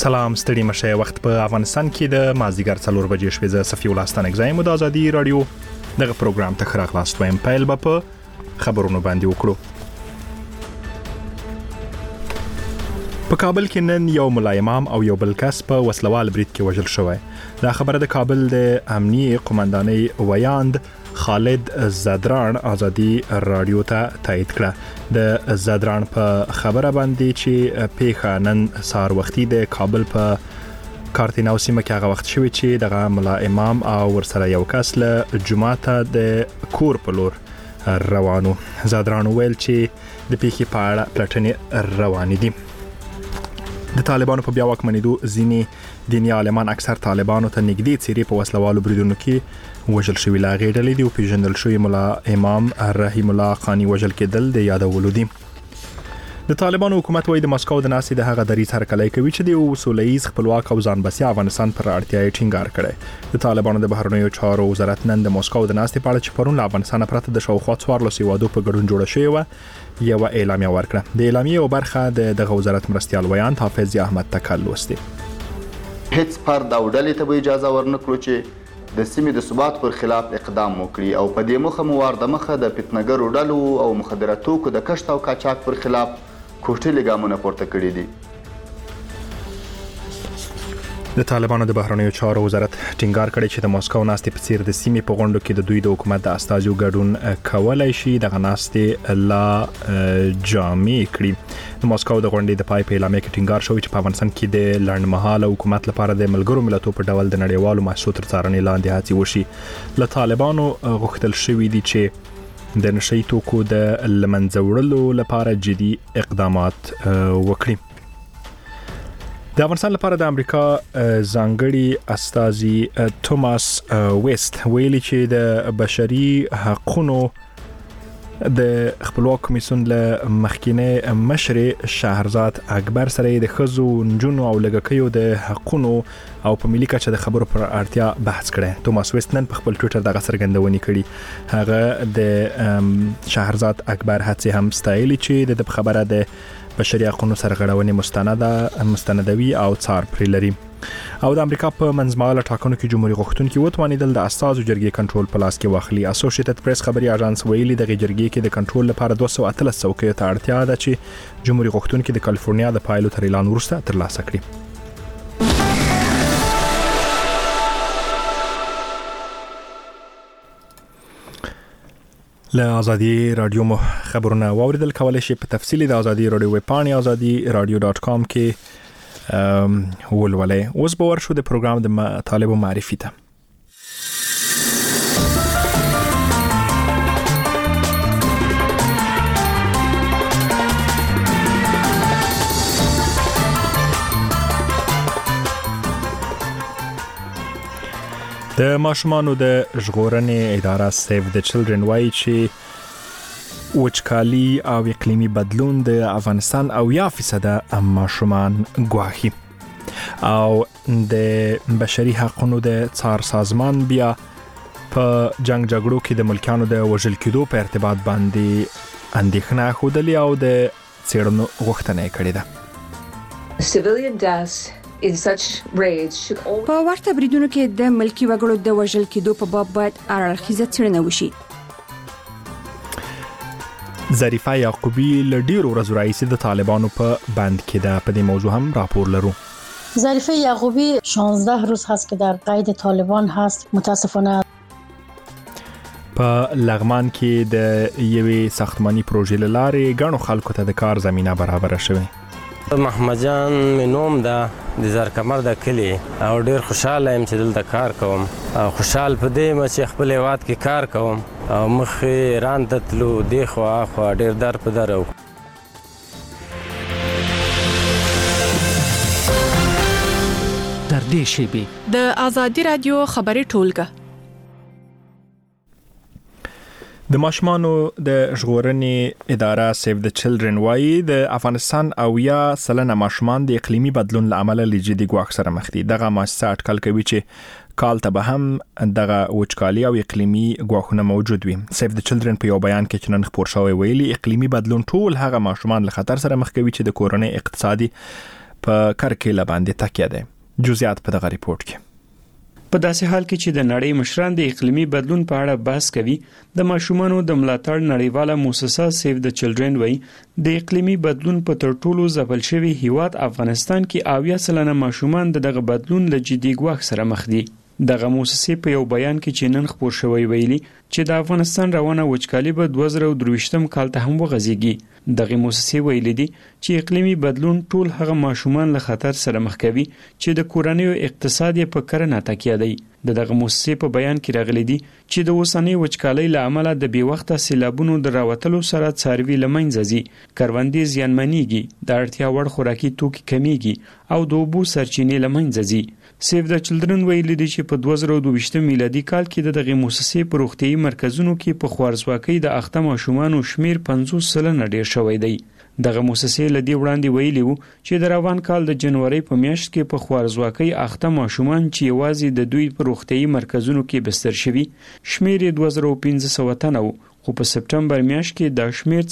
سلام ستړي مشه وخت په افغانستان کې د مازیګر 4 بجې شوې ز صفي ولستان اگزایم د ازادي رادیو دغه پروګرام ته خراغ لاست وایم پایل په خبرونو باندې وکړو. په کابل کې نن یو ملا امام او یو بل کس په وسلوال برید کې وژل شوی. دا خبره د کابل د امنیي قومندانۍ ویاند خالد زادران ازادي رادیو ته تایید کړه. د زادران په خبره باندې چې پیښه نن سهار وختي د کابل په کارتیناو سیمه کې هغه وخت شوی چې دغه ملا امام او ورسره یو کس له جمعه ته د کور په لور روانو. زادران ویل چې د پیښې په اړه پلټنې روانې دي. د طالبانو په بیا واکمنېدو ځینې دیني عالمان اکثر طالبانو ته نږدې څیرې په وسلوالو بریدونو کې وژل شوي. لا غېډلې دی او پیژندل شوی ملا امام رحیم الله خانی وژل کېدل د یادولو دي. د طالبانو حکومت وایي د مسکو د ناسې د هغه دریځ هرکلی کوي چې د سوله‌ییز خپلواک او ځان بسیا افغانستان پر اړتیا ټینګار کړي. د طالبانو د بهرنیو چارو وزارت نن د مسکو د ناسې په اړه چې پرون له افغانستان پرته د شاوخوا 14 هیوادو په ګډون جوړه شوې وه یو اعلامیه ورکړه. د اعلامیې یو برخه دغه وزارت مرستیال ویاند حافظ احمد تکل لوستي. هیڅ فرد او ډلې ته به اجازه ورنکړو چې د سیمې د ثبات پر خلاف اقدام وکړي او په دې موخه مو د مخه د فتنګرو ډلو او مخدره توکو د کشت او قاچاق پر خلاف کوټلې ګامونه پورته کړي دي. د طالبانو د بهرنیو چارو وزارت ټینګار کړی چې د مسکو ناستې په څیر د سیمې په غونډو کې د دوی د حکومت د استازو ګډون کولای شي دغه ناستې لا جامع کړي. د مسکو د غونډې د پای په اعلامیه کې ټینګار شوی چې په افغانستان کې د لنډمهاله حکومت لپاره د ملګرو ملتونو په ډول د نړیوالو محسوس تر څارنې لاندې هڅې وشي. له طالبانو غوښتل شوی دی چې د نشئی توکو د لمنځه وړلو لپاره جدي اقدامات وکړي. د افغانستان لپاره د امریکا ځانګړي استازي توماس ویست ویلي چې د بشري حقوقو د خپلواک کمیسیون له مخکینه مشر شهرزاد اکبر سره د خزو نجونو او لګکیو د حقوقو او په ملي کچه د خبرو پر اړتیا بحث کړي. توماس ویست نن په خپل ټوئیټر دغه څرګندونې کړي. هغه د شهرزاد اکبر هڅې هم ستایلي چې د خبره د بشري حقوقو سرغړونې مستندوي او څار پرې لري. او د امریکا په منځمهاله ټاکنو کې جمهوریت غوښتونکي وتوانیدل د استازو جرګې کنټرول په لاس کې واخلي. اسوسییټډ پریس خبري اژانس ویلي د جرګې کې د کنټرول لپاره 213 څوکیو ته اړتیا ده چې جمهوریت غوښتونکي د کالیفورنیا د پایلو تر اعلان وروسته ترلاسه کړي. له ازادي رادیو مو خبرونه واوریدل. کولای شئ په تفصیلی د ازادي رادیو ویب پاڼې azadi-radio.com کې ولولئ. اوس به ورشو د پروګرام د مطالبو معرفي ته. د ماشومانو د ژغورنې اداره سیو د چلډرن وایي چې وچکالي او اقلیمي بدلون د افغانستان او 10% ماشومان ګواښي او د بشري حقوقو د څار سازمان بیا په جنگ جګړو کې د ملکانو د وژل کېدو په ارتباط باندې اندېښنه ښودلې او د څېړنو غوښتنه کړې ده. Civilian deaths in such raids should all په ورته بریدونو کې د ملکی وګړو د وژل کېدو په باب باید اړخیزه څېړنه وشي. ظریفه یعقوبی له ډیرو ورځو راهیسې د طالبانو په بند کې ده. په دې موضوع هم راپور لرو. ظریفه یعقوبی 16 روز هست که در قید طالبان هست. متاسفانه په لغمان کې د یوې ساختماني پروژې له لارې ګڼو خلکو ته د کار زمینه برابره شوې. محمد جان نوم ده د زرکمر د کلی او ډیر خوشاله يم چې دلته کار کوم او خوشحال په دې چې خپل هیواد کې کار کوم او مخې ران تلو دی خو ډیر در په درو. در دې شیبه د ازادي رادیو خبري ټولګه د ماشومانو د ژغورنې اداره سیو د چلډرن وایي د افغانستان او 10% ماشومان د اقلیمي بدلون له امله له جدي ګواښ سره مخ دي. دغه مؤسسه اټکل کوي چې کال ته به هم دغه وچکالي او اقلیمي ګواښونه موجود وي. سیو د چلډرن په یو بیان کې چې نن خپور شوی ویلي اقلیمي بدلون ټول هغه ماشومان له خطر سره مخ کوي چې د کورنۍ اقتصادي په کرکیله باندې تکیه ده. جزئیات په دغه ریپورت کې. په داسې حال کې چې د نړۍ مشران د اقلیمي بدلون په اړه بحث کوي، د ماشومانو د ملاتړ نړیواله مؤسسه سیو د چلډرن وایي د اقلیمي بدلون په تر ټولو ځپل شوی هیواد افغانستان کې 80% ماشومان دغه بدلون له جدي ګواښ سره مخ دي. دغه مؤسسه په یو بیان کې چې نن خبر شوی ویلي چې د افغانستان روانه وچکالي به 2023 کال ته هم وغځيږي. دغه مؤسسه ویلي دي چې اقلیمي بدلون ټول هغه ماشومان له خطر سره مخ کوي چې د کورنۍ او اقتصاد په کرنه تکیه دی. دغه مؤسسه په بیان کې راغلي دي چې د اوسنۍ وچکالۍ له امله د بې وخته سیلابونو د راوتلو سره څاروي لمنځه ځي، کروندې زیانمنېږي، د اړتیا وړ خوراکي توکي کمیږي او د اوبو سرچینې لمنځه ځي. سیو د چلډرن ویلي دي چې په 2022 میلادي کال کې دغه مؤسسه په روغتيایي مرکزونو کې په خوارزواکۍ د اخته ماشومانو شمیر 50% ډیر شوی دی. دغه مؤسسه لدی وړاندې ویلي وو چې د روان کال د جنوري په میاشت کې په خوارزواکۍ اخته ماشومان چې یوازې د دوی په روغتيایي مرکزونو کې بستر شوي شمیر 2500 تنه وو، خو په سپټمبر میاشت کې د شمیر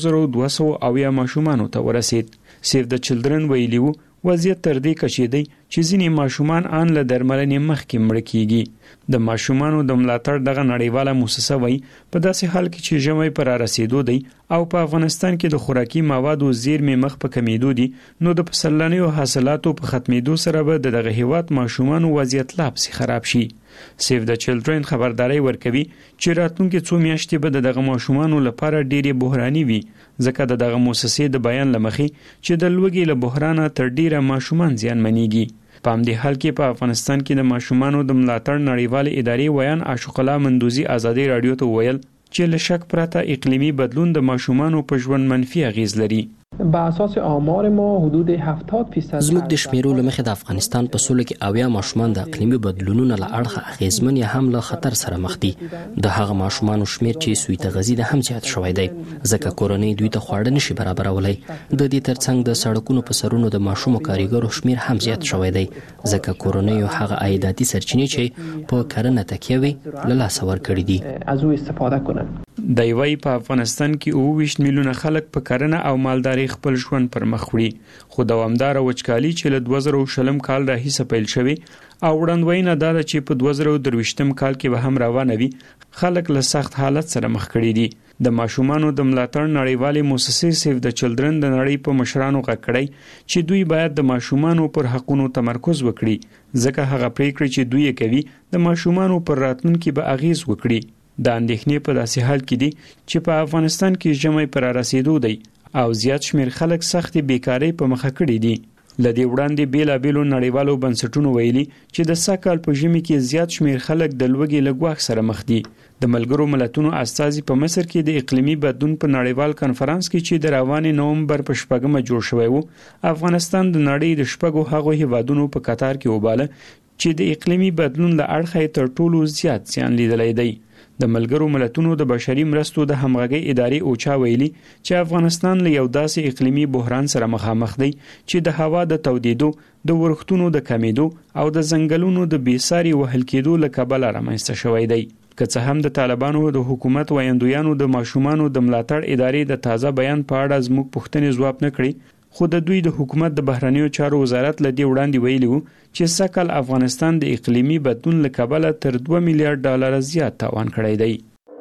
4200 ماشومان ته ورسید. سیو د چلډرن ویلي وو وضعیت تر دې کچې دی چې ځینې ماشومان ان له درملنې مخکې مړه کیږي. د ماشومانو د ملاتړ دغه نړیواله مؤسسه وایي په داسې حال کې چې ژمی پر رسیدو دی او په افغانستان کې د خوراکي موادو زیرمې مخ په کمیدو دي، نو د پسرلنیو حاصلاتو په ختمېدو سره به دغه هیواد ماشومانو وضعیت لا پسې خراب شي. سیو د چلډرن خبرداري ورکوي چې راتلونکي څو میاشتې به دغه ماشومانو لپاره ډېری بحراني وي، ځکه دغه مؤسسې د بیان لمخې چې د لوږې له بحرانه تر ډیره ماشومان زیانمنېږي. په همدې حال کې په افغانستان کې د ماشومانو د ملاتړ نړیوالې ادارې ویان عاشق الله مندوزي ازادي رادیو ته ویل چې له شک پرته اقلیمي بدلون د ماشومانو په ژوند منفي اغیز لري. با اساس آمار ما حدود 70% زموږ د شمیرو لمخې د افغانستان په سوله کې 80 ماشومان د اقلیمي بدلونونو له اړخه اغیزمن یا هم له خطر سره مخ دي. د هغه ماشومانو شمیر چې سویته غذي د هم زیات شوی دی، ځکه کورنۍ دوی ته خواړه نشي برابرولای. د دې ترڅنګ د سړکونو په سرونو د ماشوم کاریګرو شمیر هم زیات شوی دی، ځکه کورنۍ هغه عایداتي سرچینې چې په کرنه تکیه وي له لاسه ورکړي دي از او استفاده کنن. د یوې په افغانستان کې 22 میلیونه خلک په کرنه او مالداري خپل ژوند پر مخ وړي، خو دوامدار وچکالي چې له 2020 کال راهیسه پیل شوی او وړاندوینه دا ده چې په 2023 کال کې به هم روانه وي، خلک له سخت حالت سره مخ کړي دي. د ماشومانو د ملاتړ نړیوالې مؤسسې سیو د چلډرن د نړۍ په مشرانو غږ کړی چې دوی باید د ماشومانو پر حقونو تمرکز وکړي، ځکه هغه پریکړې چې دوی کوي د ماشومانو پر راتلونکي به اغیز وکړي. د اندېښنې په داسې حال کې دي چې په افغانستان کې ژمی پر رسیدو دی او زیات شمیر خلک سخت بیکاری په مخه کړي دي. لدی وړاندې بیلابېلو نړیوالو بنسټونو ویلي چې د سږ په ژمي کې زیات شمیر خلک د لوږې له ګواښ سره مخ دي. د ملګرو ملتونو استازي په مصر کې د اقلیمي بدلون په نړیوال کانفرنس کې چې د روان نومبر په 4 جوړ شوی وو، افغانستان د نړۍ د 4 هغو هیوادونو په قطار کې وباله چې د اقلیمي بدلون له اړخه تر ټولو زیات زیان لیدلی دی. د ملګرو ملتونو د بشري مرستو د همغږي ادارې اوچا ویلي چې افغانستان له یو داسې اقلیمي بحران سره مخامخ دی چې د هوا د تودیدو، د ورښتونو د کمیدو او د ځنګلونو د بېساري وهل کېدو له کبله رامنځته شوی دی. که څه هم د طالبانو د حکومت ویاندویانو د ماشومانو د ملاتړ ادارې د تازه بیان په اړه زموږ پوښتنې ځواب نه کړي، خو د دوی د حکومت د بهرنیو چارو وزارت لدی وړاندې ویلي وو چې سږ کال افغانستان د اقلیمي بدلون له کبله تر $2 میلیارډ زیات تاوان کړی دی.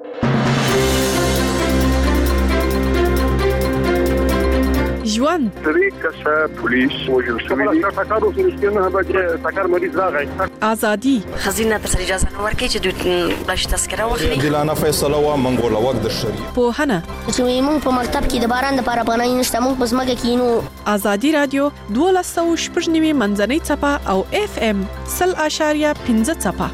ژوند پولیس وژل شوی دي، سکر مریض راغی، ازادي خزینه تر اجازه نه ورکړي چې دوی بلش تذکره واخلي، عادلانه فیصله و منګول وخت د شریعت پوهنه چې موږ په مکتب کې د باران د لپاره پناه نشته، موږ په ځمکه کې نو. ازادي رادیو 1290 منځنۍ څپه او FM 0.5 څپه.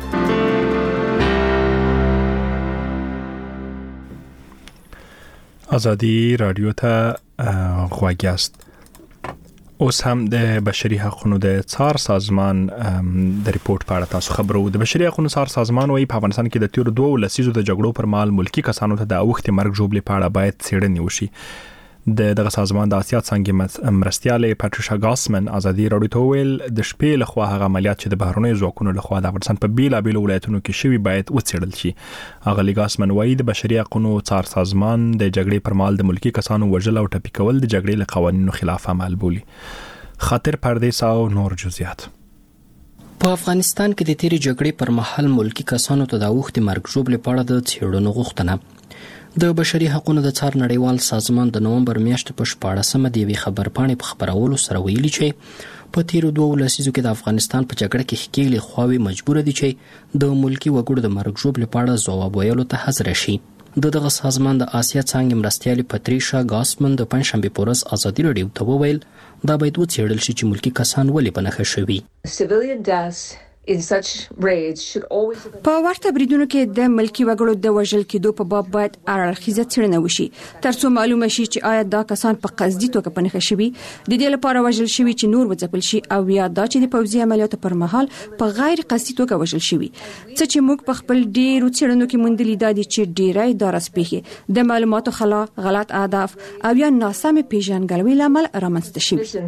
ازادي رادیو ته غواګیاست. اوس هم د بشري حقوقو د څار سازمان د ریپورت په اړه تاسو خبرو. د بشري حقوقو څار سازمان وايي په افغانستان کې د تیر 2 لسیزو د جګړو پر مهال ملکی کسانو ته د اوښتې مرګ ژوبلې په اړه باید څېړنې وشي. دغه سازمان د آسیا څنګه مرستياله پاتریشا ګاسمن ازادي رادیو ته ویل د شپې له خوا هغه عملیات چې د بهرنیو ځواکونو له خوا د افغانستان په بیلابېلو ولایتونو کې شوي باید وڅېړل شي. هغه ګاسمن وايي د بشري حقوقو څار سازمان د جګړې پر مهال د ملکی کسانو وژل او ټپي کول د جګړې له قوانینو خلاف عمل بولي. خاطر پردیس او نور جزئیات. په افغانستان کې د تیرې جګړې پر مهال ملکی کسانو ته د اوښتې مرګ ژوبلې په اړه د څېړنو غوښتنه د بشري حقوقو د څار نړیوال سازمان د نومبر میاشتې په 14مه د یوې خبرپاڼې په خبرولو سره ویلي چې په تیرو 2 لسیزو کې د افغانستان په جګړه کې ښکېلې خواوې مجبور دي چې د ملکی وګړو د مرګ ژوبلې په اړه ځواب ویلو ته حاضر شي. دغه سازمان د آسیا څانګې مرستیالې پتریشا ګاسمن د پنځشنبې په ورځ ازادي راډیو ته وویل دا باید وڅېړل شي چې ملکی کسان ولې په نښه شوي. Civilian deaths in such raids should always په ورته بریدونو کې د ملکی وګړو د وژل کېدو په باب باید اړخیزه څېړنه وشي ترڅو معلومه شي چې آیا دا کسان په قصدي توګه په نښه شوي د دې لپاره وژل شوي چې نور وځپل شي او یا دا چې د پوځي عملیاتو پر مهال په غیر قصدي توګه وژل شوي څه چې موږ په خپل ډیرو څېړنو کې موندلي دي چې ډیری دا رسپېږي د معلوماتو خلا غلط اهداف او یا ناسم پیژنګلوي لامل رامنځته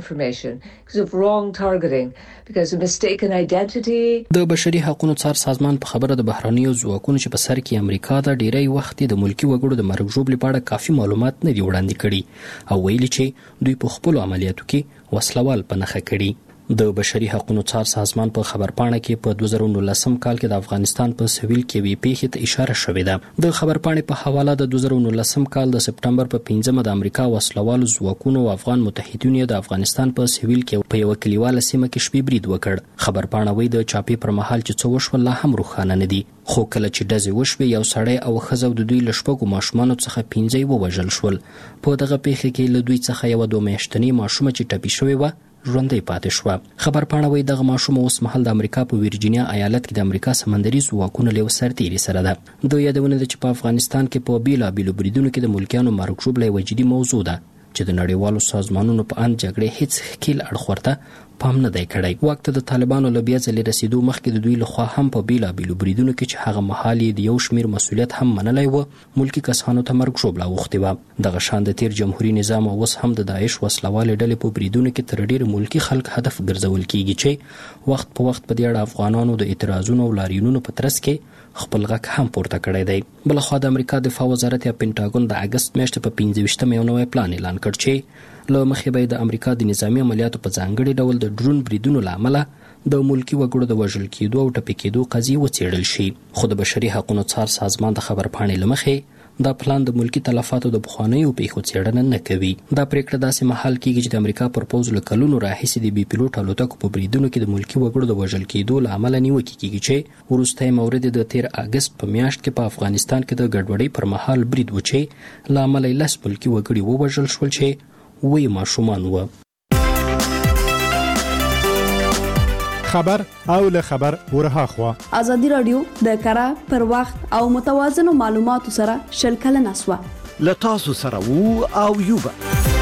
شوي. د بشري حقوقو څار سازمان په خبره د بهرانيو ځواکونو چې په سر کې امریکا د ډیری وخت د ملکی وګړو د مرګ ژوبلې په اړه کافي معلومات نه دی وړاندې کړي او ویلي چې دوی په خپل عملیاتو کې وسلوال په نښه کړي. د بشري حقوقو څار سازمان په خبرپاڼه کې په 2019 کال کې د افغانستان په سویل کې وی پیښې ته اشاره شوې ده. د خبرپاڼې په حواله د 2019 کال د سپټمبر په 5مه د امریکا وسلوال ځواکونو او افغان متحدینو د افغانستان په سویل کې په یو کلیواله سیمه کې شپې برید وکړ. خبرپاڼه وایي د چاپی پر مهال چې څه وشول لا هم روښانه نه دي خو کله چې ډزې وشوې یو سړی او ښځه د دوی له شپږو ماشومانو څخه 5 ووژل شول. په دغه پیښه کې له دوی څخه یو 2 میاشتنۍ ماشومه چې ټپي شوې و ژوندۍ پاتې شوه. خبرپاڼه وایي دغه ماشومه اوس مهال د امریکا په ویرجینیا ایالت کې د امریکا سمندري ځواکونو له سرتیري سره ده. د یادونه ده چې په افغانستان کې په بیلابیلو بریدونو کې د ملکیانو مرګ ژوبلې یوه جدي موضوع ده چې د نړیوالو سازمانونو په اند جګړې هیڅ ښکیل اړخ ورته پام نه دی کړی. واک ته د طالبانو له بیا ځلې رسیدو مخکې د دوی لخوا هم په بیلابیلو بریدونو کې چې هغه مهال یې د یو شمیر مسؤلیت هم منلی و ملکی کسانو ته مرګ ژوبله اوښتې وه. دغه شان د تیر جمهوریت نظام اوس هم د داعش وسلوالې ډلې په بریدونو کې تر ډیره ملکی خلک هدف ګرځول کیږي چې وخت په وخت په دې اړه افغانانو د اعتراضونو او لاریونونو په ترڅ کې خپل غږ هم پورته کړی دی. بلخوا د امریکا دفاع وزارت یا پینټاګون د اگست میاشتې په 25مه یو نوی پلان اعلان کړ چې له مخې به د امریکا د نظامی عملیاتو په ځانګړي ډول د ډرون بریدونو له امله د ملکی وګړو د وژل کېدو او ټپي کېدو قضیې وڅېړل شي. خو د بشري حقوقو څار سازمان د خبرپاڼې له مخې دا پلان د ملکی تلفاتو د پخوانیو پیښو څېړنه نه کوي. دا پریکړه داسې مهال کېږي چې د امریکا پر پوځ له کلونو راهیسې د بي پیلوټ الوتکو په بریدونو کې د ملکی وګړو د وژل کېدو له امله نیوکې کېږي چې وروستی مورد د 13 اگست په میاشت کې په افغانستان کې د ګډوډۍ پر مهال برید و چې له امله 10 ملکی وګړي ووژل شول چې وی ماشومان و. خبر او له خبر ورها خوا ازادي رادیو د کره پر وخت او متوازنو معلوماتو سره شل کلنه اسوا له تاسو سره وو او یوبا.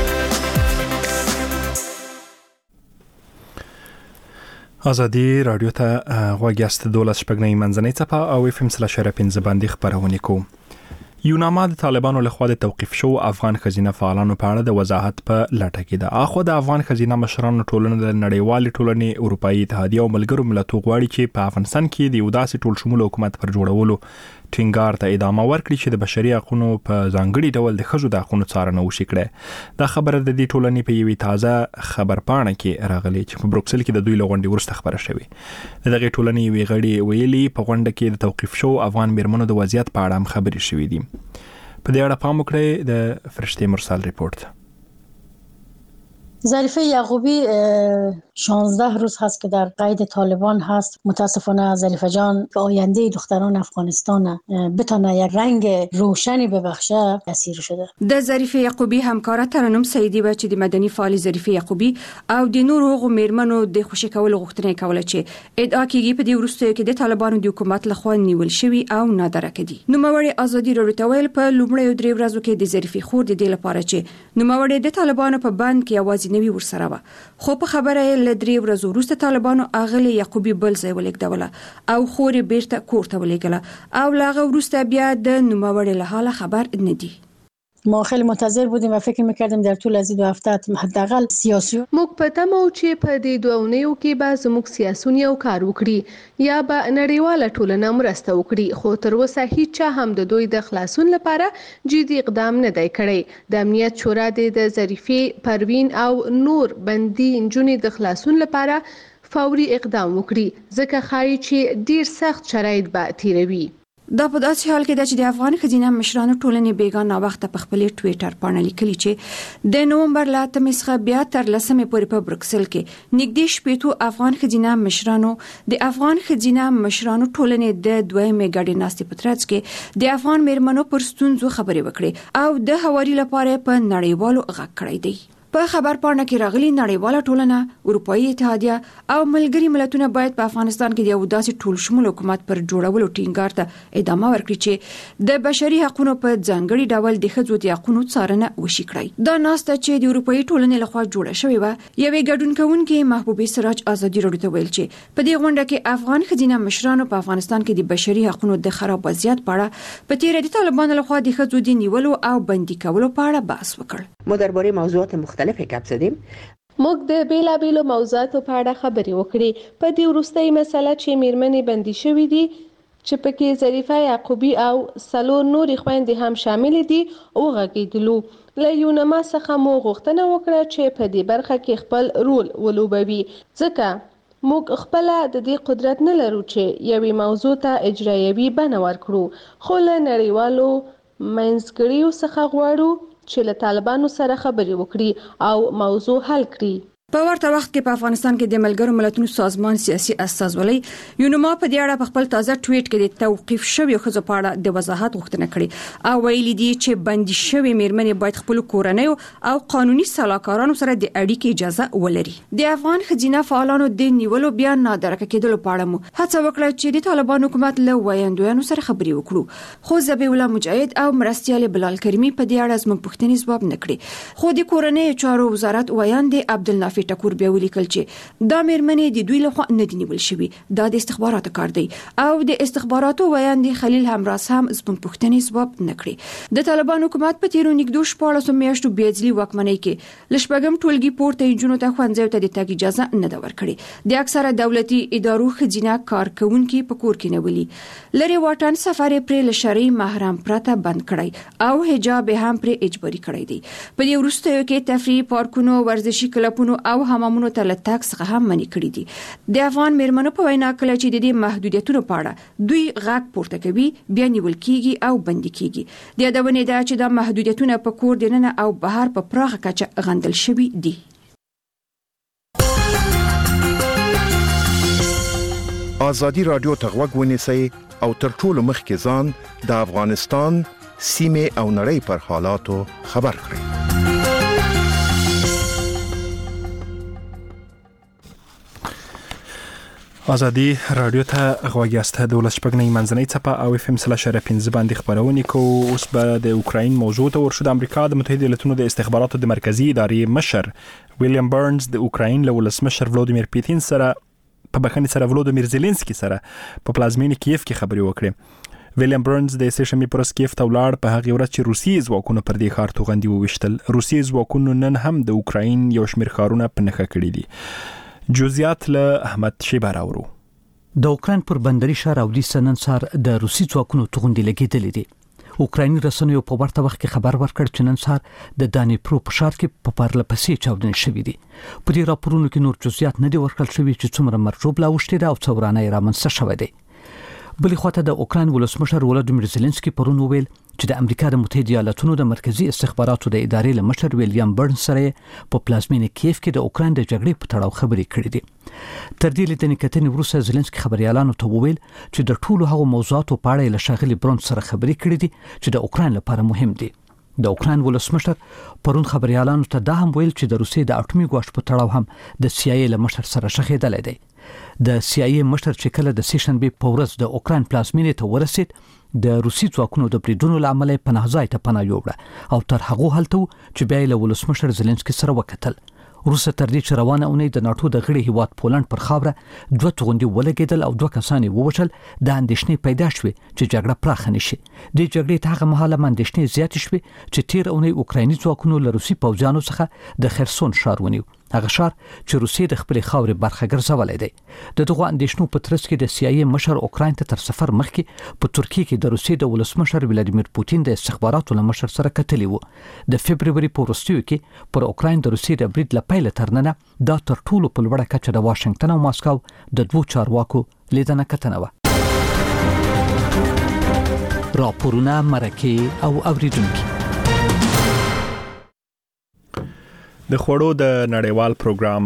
ازادي رادیو ته غوږ یاست 12 شپږنۍ منځنۍ څپه او FM 3.15 باندې خبرونه کوو. یوناما د طالبانو لخوا د توقیف شو افغان خزینه فعالانو په اړه د وضاحت په لټه کې ده. اخو د افغان خزینه مشرانو ټولنه د نړیوالې ټولنې اروپאי اتحادیه او ملګرو ملتونو غواړي چې په افغانستان کې د یو داسې ټول شمول حکومت پر جوړولو ټینګار ته ادامه ورکړي چې د بشري حقوقو په ځانګړي ډول د ښځو د حقوقو څارنه وشي کړي. دا خبره د دې ټولنې په یوې تازه خبرپاڼه کې راغلي چې په بروکسل کې د دوی لغونډې ورسته خبره شوې. دغه ټولنې یوې غړي ویلي په غونډه کې د توقیف شو افغان میرمنو د وضعیت په اړه هم خبرې شوې دي. په دې اړه پام وکړئ. د فرشته مرسل ریپورت. ظریفه یعقوبی 16 روز هست که در قید طالبان هست. متاسفانه ظریفه جان به آینده دختران افغانستان بتونه یک رنگ روشنی ببخشه اسیر شده. د ظریفه یعقوبی همکار ترنم سیدی و چې د مدني فعال ظریفه یعقوبی او د نورو هغو میرمنو د خوشی کولو غوښتنه کوله چې ادعا کیږي په دې وروستیو کې د طالبانو د حکومت لخوا نیول شوی او نادره کړي. نوموړی ازادي راډیو ته ویل په لومړیو 3 ورځو کې د ظریفه خور د دې لپاره چې نوموړی د طالبانو په بند کې आवाज نوي ورسره و. خو په خبره ل 3 ورځې وروسته طالبانو اغلی یعقوبی بل ځای ولګدوله او خوري بیرته کور ته ولېګله او لاغه وروسته بیا د نوموړي له حاله خبر نه دی. ما خیلی منتظر بودیم و فکر میکردیم در طول از 2 هفته حداقل سیاسیون موږ په تمه و چې په دې 2 اونیو کې به زموږ سیاسون یو کار وکړي یا به نړیواله ټولنه مرسته وکړي، خو تر اوسه هیڅ چا هم د دوی د خلاصون لپاره جدي اقدام نه دی کړی. د امنیت شورا د ظریفې، پروین او نور بندي نجونې د خلاصون لپاره فوري اقدام وکړي، ځکه ښایي چې ډیر سخت شرایط به تیروي. دا په داسې حال کې ده چې د افغان ښځینه مشرانو ټولنې بیګانه وخت په خپل ټویټر باندې لیکلي چې د نومبر له 8 څخه بیا تر 10 پورې په بروکسل کې نږدې 80 افغان ښځینه مشرانو د افغان ښځینه مشرانو ټولنې د دویمې ګډې ناستې په ترڅ کې د افغان میرمنو پر ستونزو خبرې وکړي او د هواري لپاره په نړیوالو غږ کړی دی. په خبر پاڼه کې راغلي نړیواله ټولنه، اروپאי اتحادیه او ملګري ملتونه باید په افغانستان کې د یو داسې ټول شمول حکومت پر جوړولو ټینګار ته ادامه ورکړي چې د بشري حقوقو په ځانګړي ډول د ښځو د حقوقو څارنه وشي کړي. دا ناسته چې د اروپאי ټولنې لخوا جوړه شوې و، یوې ګډون کوونکې محبوبې سراج ازادي راډیو ته ویل چې په دې غونډه کې افغان ښځینه مشرانو په افغانستان کې د بشري حقوقو د خراب وضعیت په اړه په تیر د طالبانو لخوا د ښځو د نیولو او بندي کولو په اړه بحث وکړ. ما درباره موضوعات مختلفی گپ زدیم. موږ د بیلابیلو موضوعاتو په اړه خبرې وکړې. په دې وروستۍ مسله چې میرمنې بندي شوې دي، چې پکې ظریفه یعقوبی او 4 نورې خويندې هم شامل دي، وغږیدلو. له یونما څخه مو غوښتنه وکړه چې په دې برخه کې خپل رول ولوبوي، ځکه موږ خپل د دې قدرت نه لرو چې یوې موضوع ته اجرایوي بڼه ورکړو، خو له نړیوالو منځګړیو څخه غواړو چې له طالبانو سره خبرې وکړي او موضوع حل کړي. په ورته وخت کې په افغانستان کې د ملګرو ملتونو سازمان سیاسي استازولۍ یونما په دې اړه په خپل تازه ټویټ کې د توقيف شوی ښځو په اړه د وضاحت غوښتنه کړې او ویلي دي چې بندي شوی میرمنې باید خپل کورنۍ او قانوني سلاکارانو سره د اړیکې اجازه ولري. د افغان ښځینه فعالانو د نیولو بیا نادرکه کېدلو په اړه مو هڅه وکړه چې د طالبان حکومت له وایندویانو سره خبرې وکړو، خو ذبیح الله مجاهد او مرستیال بلال کریمی په دې اړه زموږ پوښتنې ځواب نه کړې. خو د کورنۍ چارو وزارت وایند عبدالنافع ټکور بیا ولیکل چې دا میرمنې د دوی لخوا نه دي نیول شوي، دا د استخباراتو کار دی او د استخباراتو وایند خلیل همراز هم زموږ پوښتنې ځواب نه کړې. د طالبان حکومت په تیرو نږدې 14 میاشتو بیځلي واکمنۍ کې لشپږم ټولګي پورته انجونو ته ښوونځیو ته د تګ اجازه نه ده ورکړې. د اکثره دولتي ادارو ښځینه کارکونکي په کور کې نه ولي. لری واټن سفر پرې له شرعي محرم پرته بند کړی او حجاب هم پرې اجباري کړی دی. په دې وروستیو کې تفریح پارکونو، ورزشي کلبونو او حمامونو ته له تګ څخه هم منع کړی دي. د افغان میرمنو په وینا کله چې د دې محدودیتونو په اړه دوی غږ پورته کوي، بیا نیول کیږي او بندي کیږي. د یادونې ده چې دا محدودیتونه په کور دننه او بهر په پراخه کچه غندل شوي دي. ازادي رادیو ته غوږ ونیسئ او تر ټولو مخکې ځان د افغانستان سیمه او نړۍ پر حالاتو خبر کړئ. ازادي رادیو ته غوږ یاست. د ولسپګنۍ منځنۍ څپه او FM 3.5 باندې خبرونه کوو. اوس به د اوکراین موضوع ته ورشو. د امریکا د متحده ایالاتونو د استخباراتو د مرکزی ادارې مشر ویلیام برنز د اوکراین له ولسمشر ولودیمیر پوتین سره ولودیمیر زيلنسکي سره په پلازمینه کیف کې خبرې وکړې. ویلیام برنز د سیشنبه پرس کیف ته ولاړ په هغه ورځ چې روسي ځواکونو پر دې ښار توغندي وویشتل. روسي ځواکونو نن هم د اوکراین یو شمېر ښارونه په نښه کړي دي. جزئیات له احمد شیبه راوړو. د اوکراین پر بندري ښار اودیسا نن سهار د روسي ځواکونو توغندي لګېدلې دي. اوکرایني رسنیو په ورته وخت کې خبر ورکړ چې نن سهار د دانیپرو په ښار کې په پرله پسې چاودنې شوې دي. په دې راپورونو کې نور جزئیات نه دي ورکړل شوي چې څومره مرګ ژوبله اوښتې ده او څو ورانه یې رامنځته شوی دی. بلې خواته د اوکراین ولسمشر ولودیمیر زيلنسکي پرون وویل چې د امریکا د متحده ایالاتونو د مرکزی استخباراتو د ادارې له مشر ویلیام برنز سره په پلازمینه کیف کې د اوکراین د جګړې په تړاو خبرې کړې دي. تر دې لیدنې کتنې وروسته زيلنسکي خبريالانو ته وویل چې د ټولو هغو موضوعاتو په اړه له شاغلي برنز سره خبرې کړې دي چې د اوکراین لپاره مهم دي. د اوکراین ولسمشر پرون خبريالانو ته دا هم ویل چې د روسیې د اټومي ګواښ په تړاو هم د CIA له مشر سره شخېدلې دی. د CIA مشر چې کله د سیشنبه په ورځ د اوکراین پلازمینې ته ورسید، د روسي ځواکونو د بریدونو لامل پناه ځای ته پناه یوړه او تر هغه هلته چې بیا له ولسمشر زيلنسکي سره وکتل. روسه تر دې چې روانه اونۍ د ناتو د غړي هیواد پولند پر خاوره 2 توغندي ولګیدل او 2 کسان ووژل د اندېښنې پیدا شوې چې جګړه پراخه نشي. د جګړې ته هغه مهاله اندېښنې زیات شوې چې تیر اونۍ اوکرایني ځواکونو له روسي پوځیانو څخه د خرسون ښار ونیو، هغه ښار چې روسیې د خپلې خاورې برخه ګرځولې دی. د دغه اندېښنو په ترڅ کې د CIA مشر اوکراین ته تر سفر مخکې په ترکیه کې د روسیې د ولسمشر ولادیمیر پوتین د استخباراتو له مشر سره کتلی وو. د فبرवरी په وروستیو کې پر اوکراین د روسیې د برید له پیله تر ننه دا تر ټولو په لوړه کچه د واشنگټن او ماسکو د دوو چارواکو لیدنه کتنه وه. راپورونه، مرکې او اوریدونکي. د خوړو د نړیوال پروګرام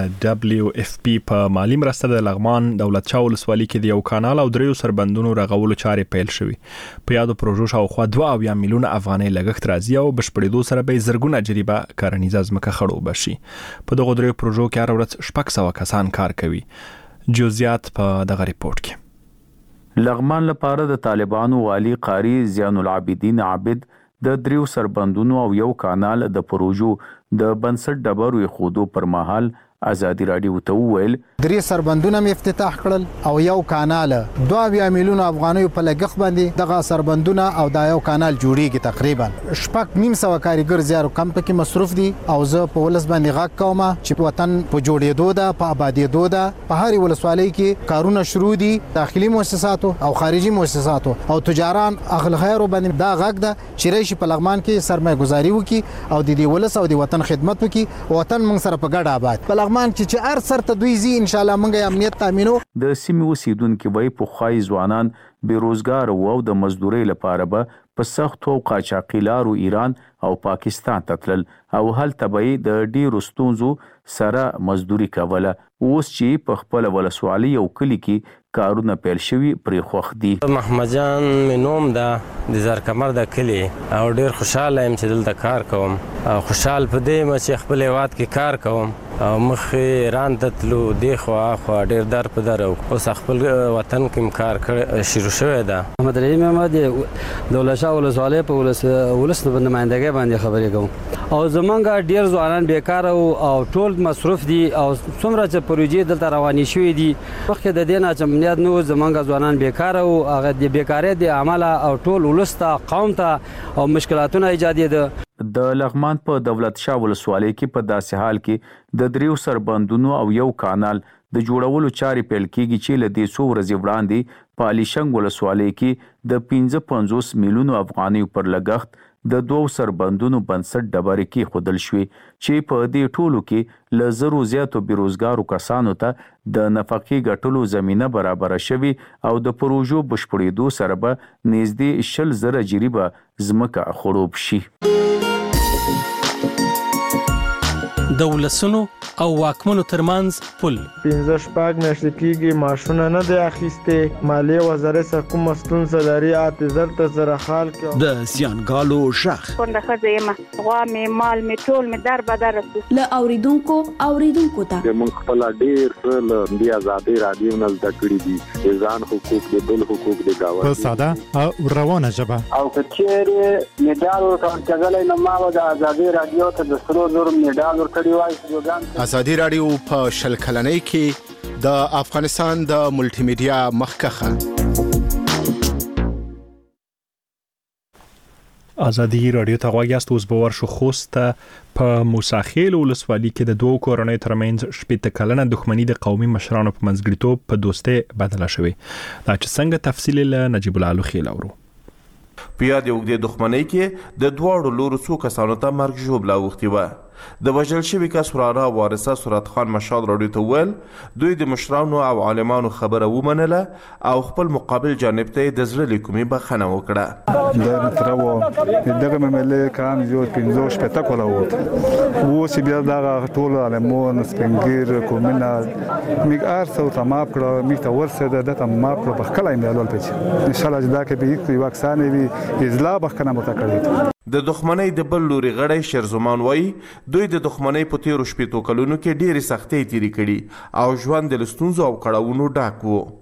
WFP په مالی مرسته د لغمان دولت شاه ولسوالۍ کې د یو کانال او 3 سربندونو رغولو چارې پیل شوې. په یادو پروژو شاوخوا 2 میلیونه افغانۍ لګښت راځي او بشپړېدو سره به زرګونه جریبه کارنیزه ځمکه خړوبه شي. په دغه 3 پروژو کې هر ورځ 600 کسان کار کوي. جزئیات په دغه ریپورت کې. لغمان لپاره د طالبانو والی قاری زیان العابدین عابد د 3 سربندونو او یو کانال د پروژو د بنسټ ډبرو خودو پر مهال ازادي رادیو ته وویل 3 سربندونه افتتاح کړل او یو کانال 2 میلیونه افغانۍ په لګښت باندې دغه سربندونه او دا یو کانال جوړیږي. تقریبا 900 کاریګر زیارو کم پکې مصروف دي او زه په ولس باندې غږ کوم چې وطن په جوړېدو ده، په آبادېدو ده. په هر ولسوالۍ کې کارونه شروع دي، داخلي مؤسساتو او خارجي مؤسساتو او تجاران اهل خیر باندې دا غږ ده چې راشي په لغمان کې سرمایه گذاري وکړي او د دې ولس او د وطن خدمت وکړي. وطن موږ سره په ګډه آباد لغمان چې هر سر ته دوی زی ان شاء الله موږ امنیت تامینو. د سیمې اوسیدونکو وای په خوای ځوانان بیروزګار او د مزدوري لپاره به په سختو قاچاقي لارو ایران او پاکستان ته تلل او هلته به د ډیرو ستونزو سره مزدوري کوله. اوس چې په خپل ولسوالۍ او کلی کې کارونه پیل شوي پرې خوښ دي. محمد جان منوم دا د زرکمر د کلی او ډیر خوشاله يم چې دلته کار کوم او خوشحال په دې م چې خپل هیواد کې کار کوم او مخ ایران ته تلو دی خو ډیر در په در اوس خپل وطن کې کار شروع شوی ده. محمد رحیم احمد دولت شاه ولسوالۍ په ولس نمائندګۍ باندې خبرې کوم او زمونږ ډیر ځوانان بیکار او ټول مصروف دي او څومره چې پروژې دلته روانې شوې دي مخکې د دې نه چې امنیت نو زمونږ ځوانان بیکار او هغه د بیکارۍ د عمله او ټول ولسته قوم ته او مشکلاتونه ایجادېده. د لغمان په دولت شاه ولسوالۍ کې په داسې حال کې د 3 سربندونو او یو کانال د جوړولو چارې پیل کیږي چې له دې څو ورځې وړاندې په عليشنګ ولسوالۍ کې د 55 میلیونو افغانۍ پر لګښت د 2 سربندونو بنسټ ډبرې کې خودل شوې چې په دې ټولو کې ل زرو زیاتو بیروزګارو کسانو ته د نفقې ګټلو زمينه برابر شوي او د پروژو بشپړېدو سره به نږدې 100,000 جریبه ځمکه خړوب شي. د ولسونو او واکمنو ترمنځ پل 15 میاشتې کېږي معاشونه نه دی اخیستې. مالیې وزارت سره کوم ستونزه لري اعتذار ته سره حال کې د زیانګالو شخ څنګه خځه ما غوا مې مال مې ټول مې در بدر له اوریدونکو ته موږ خپل ډیر څه د آزادۍ رادیو نه زده کړی دي ځان حقوق د بل حقوق د گاوند په ساده او روانه ژبه او کچېره میډال ورکړل نه ما د آزادۍ رادیو ته د سرو زر میډال ورکړی وای. آزادی رادیو په شل کلنۍ کې د افغانستان د ملټي میډیا مخکخه. آزادی رادیو ته غواړئ اوس به ورشو خوست په موساخیل ولسوالۍ کې د 2 کورنۍ ترمنځ 18 کلنه دښمنۍ د قومي مشرانو په منځګړیتوب په دوستۍ بدله شوې. دا چې څنګه تفصیل له نجیب الله لوخیل اورو. په یاد یو د دښمنۍ کې د دواړو لورو څو کسانو ته مرګ ژوبله اوښتې وه. د وژل شوي کس وراره وارثه سرت خان مشال راډیو ته وویل دوی د مشرانو او عالمانو خبره ومنله او خپل مقابل جانب ته د زړه له کومې بخښنه وکړه. د ترو دغه مملې کام جو 15 شپته کوله ووت اوس بیا دغه ټول عالمون سپنګیر کومنا میګ ارسو تمام کړو میګ ته ورسره د تمام کړو بخکلای مې ولول پچ ان شاء الله دا کې به یو واکسان وي اجلا بخنه متکړه. د دښمنۍ د بل لوري غړی شیرزمان وایي دوی د دښمنۍ په تیرو 18 کلونو کې ډېرې سختۍ تیرې کړي او ژوند د ستونزو او کړاوونو ډک و.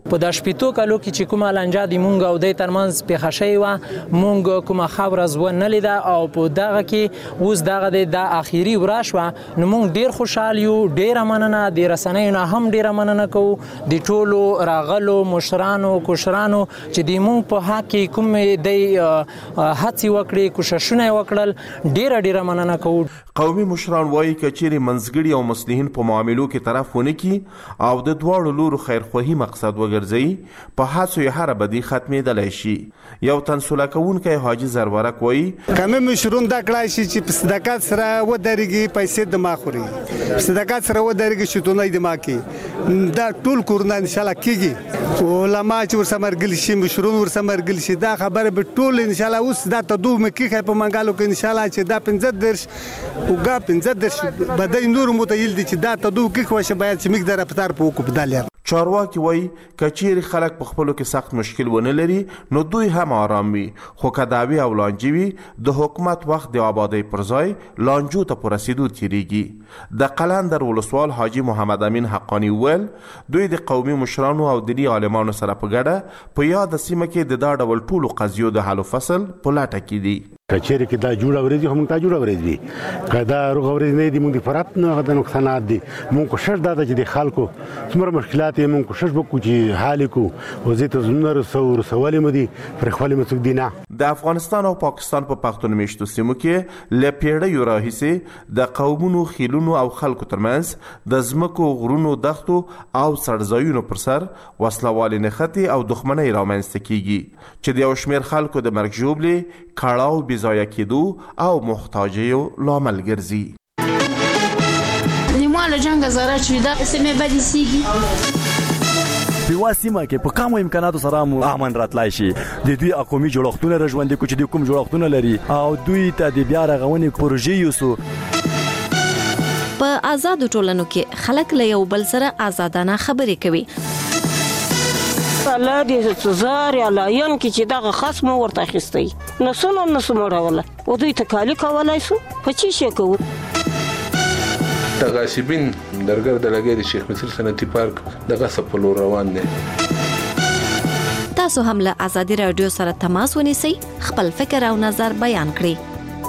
په د شپېتو کالو کې چې کومه لانجه د مونږ او د ترمنځ پیښه شوې وه مونږ کومه خبره ونه لیده او په دغه کې اوس دغه د اخیری ورځ شوه نو مونږ ډیر خوشحال یو، ډیره مننه د رسنیو نه هم ډیره مننه کوو د ټولو راغلو مشرانو کوشرانو چې د مونږ په حق کې کوم د هڅې وکړي کوششونه وکړل ډیره مننه کوو. قومي مشران وایي کچېرې منځګړي او مصلحین په معاملو کې طرف ونه کړي او د دواړو لورو خیرخواهي مقصد وګرځي په هڅو یې هره بدي ختمېدلی شي. یو تن سوله کوونکی حاجي زرورک وایي کمې مشرون دا کړای شي چې په صداقت سره ودرېږي، پیسې دماغ خوري، په صداقت سره ودرېږي، شتونه یې دماغ کړي، دا ټول کورونه انشاءالله کېږي. علما چې ورسره مرګلي شي، مشرون ورسره مرګلي شي، دا خبره به ټول انشاءالله اوس دا تدو مې کېښی په منګالو کې انشاءالله چې دا 15 وګا 15 بدای نور متعیل دي چې دا تدو کېښ وشه باید چې موږ د رفتار په وکړو بدالیا. چارواکي وایي کچېرې خلک په خپلو کې سخت مشکل ونه لري نو دوی هم آرام وي، خو که دعوې او لانجې وي د حکومت وخت د آبادۍ پر ځای لانجو ته په رسېدو تېرېږي. د قلندر ولسوال حاجي محمد امین حقانی وویل دوی د قومي مشرانو او دیني عالمانو سره په ګډه په یاده سیمه کې د دا ډول ټولو قضیو د حل و فصل په لټه کې دي. کچېرې کې دا جوړه ورځي هم تا جوړه ورځي وي که دا روغه ورځ نه دي موږ د فرات نه د نقصانات دي موږ کوشش دا ده چې د خلکو څومره مشکلات یې موږ کوشش وکړو چې حل کړو او زه ته زموږ رسولې مو دي پر خپل مسوک دي نه. د افغانستان او پاکستان په پښتون میشتو سیمو کې له پیړیو راهیسې د قومونو خیلونو او خلکو ترمنځ د ځمکو غرونو دښتو او څړځایونو پر سر وسلوالې نښتې او دښمنۍ رامنځته کیږي چې د یو شمېر خلکو د مرګ ژوبلې کړاو بېځایه کېدو او محتاجیو لامل ګرځي. نیمه له جنګه ضرر شوي دا سیمې بدې سیږي په یوه سیمه کې په کمو امکاناتو سره مو امن راتلای شي. د دوی قومي جوړښتونه را ژوندي کړو چې دوی کوم جوړښتونه لري او دوی ته د بیا رغونې پروژې یوسو. په آزادو ټولنو کې خلک له یو بل سره آزادانه خبرې کوي. الله دې سزار یا لاین کې چې دغه خصم ورته اخیستی نسونه نسو مړوله او دوی ته کالی کولای سو په چی شي کوو. د غاصبین درګر د لګي د شیخ مصر صنعتي پارک دغه سپلو روان دي. تاسو هم له آزادي رادیو سره تماس ونیسئ، خپل فکر او نظر بیان کړئ.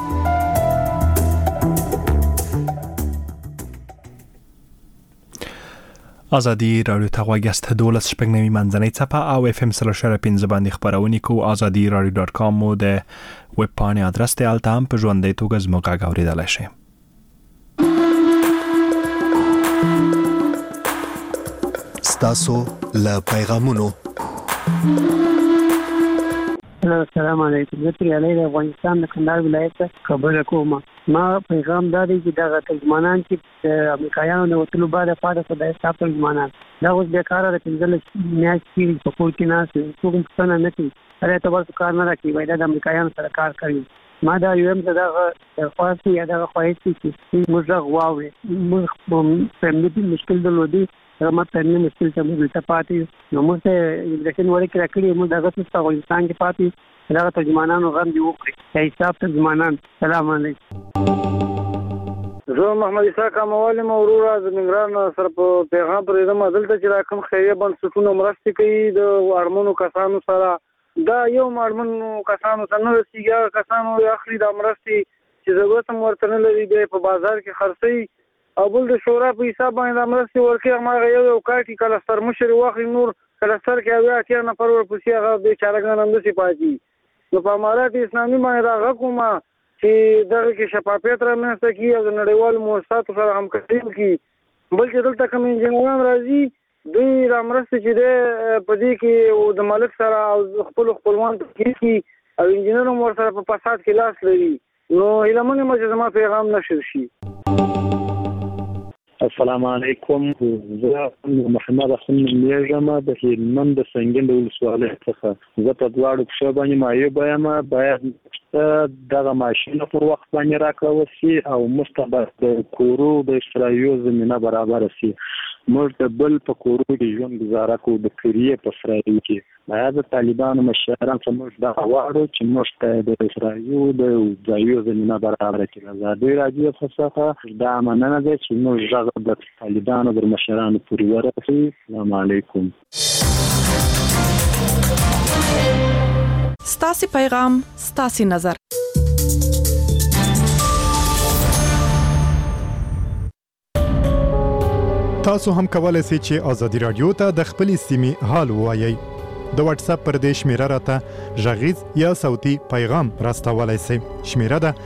آزادی رادیو ته غوږ یاست. 12 شپږ منځنۍ څپه او FM 3.15 باندې خبرونه کوو. azadiradio.com مو د ویب پاڼې ادرس دی، هلته هم په ژوندۍ توګه زموږ غږ اورېدلی شئ. ستاسو له پیغامونو. السلام علیکم. زه پریالی د افغانستان د کندهار ولایت خبره کوم. ما پیغام دا دی چې دغه ترجمانان چې د امریکایانو نه وتلو بعد پاتې خدای صاحب ترجمانان دا اوس بیکاره د 15 میاشتې په کور کې ناست دي، څوک پوښتنه نه کوي، هر اعتبار کار نه راکوي، وایي دا د امریکایانو سره کار کوي. ما دا یو هم دغه درخواست یا دغه خواهش چې موږ غږ واورئ. موږ فیملي مشکل درلودي هغه ما فیملي مشکل ته موږ دلته پاتې نو موږ ته امیګریشن ورکړې راکړي موږ دغه څه په افغانستان کې پاتې دغه ترجمانانو غم دې وکړي یا حساب ترجمانان. سلام علیکم. زه محمد اسحاق اموالي مورورا د ننګرهار سره په پیغام پرې زما دلته چې راکم خیریه بنسټونو مرستې کوي د اړمنو کسانو سره. دا یو اړمنو کسانو سره نه رسیږي، کسانو اخلي د مرستې چې ضرورت هم ورته نه لري، بیا په بازار کې خرڅوي او بل د شورا په حساب باندې د مرستې ورکوي. هماغه یو کاټي کلستر مشر واخلي، نور کلستر کې اویا اتیا نفر ورپسې هغه بیچارهګان همداسې پاتې. نو په امارات اسلامي باندې دا غږ کوم چې دغه کې شفافیت رامنځته کړي او د نړیوالو مؤسساتو سره همکاري وکړي. بل چې دلته کوم انجینران راځي دوی را مرستې چې دی په دې کې د مالک سره او خپلو خپلوان کېږي او انجینر هم ورسره په فساد کې لاس لري. نو هیله من یم چې زما پیغام نشر شي. السلام علیکم. زه محمد اخون میږم د هلمند د سنگین د ولسوالۍ څخه. زه په دواړو پښو باندې معیوب یم. باید دغه ماشین پر وخت باندې راکړل شي او مستبد د کورو د اشترایو زمینه برابر شي. موږ د بل په کورو کې ژوند گزاره کوو د کریې په اسرائیل کې. باید د طالبانو مشران څخه موږ دا غواړو چې موږ ته د اسرائیل د ځایو زمینه برابر کړي. آزادي رادیو څخه دا مننه ده چې موږ د طالبانو د مشرانو پورې ورسوي. السلام علیکم. ستاسو پیغام ستاسو نظر. تاسو هم کولای شئ چې آزادي رادیو ته د خپلې سیمې حال ووایئ. د واتس اپ پر دې شمیره راته غږیز یا صوتي پیغام راستولای شئ. شمیره ده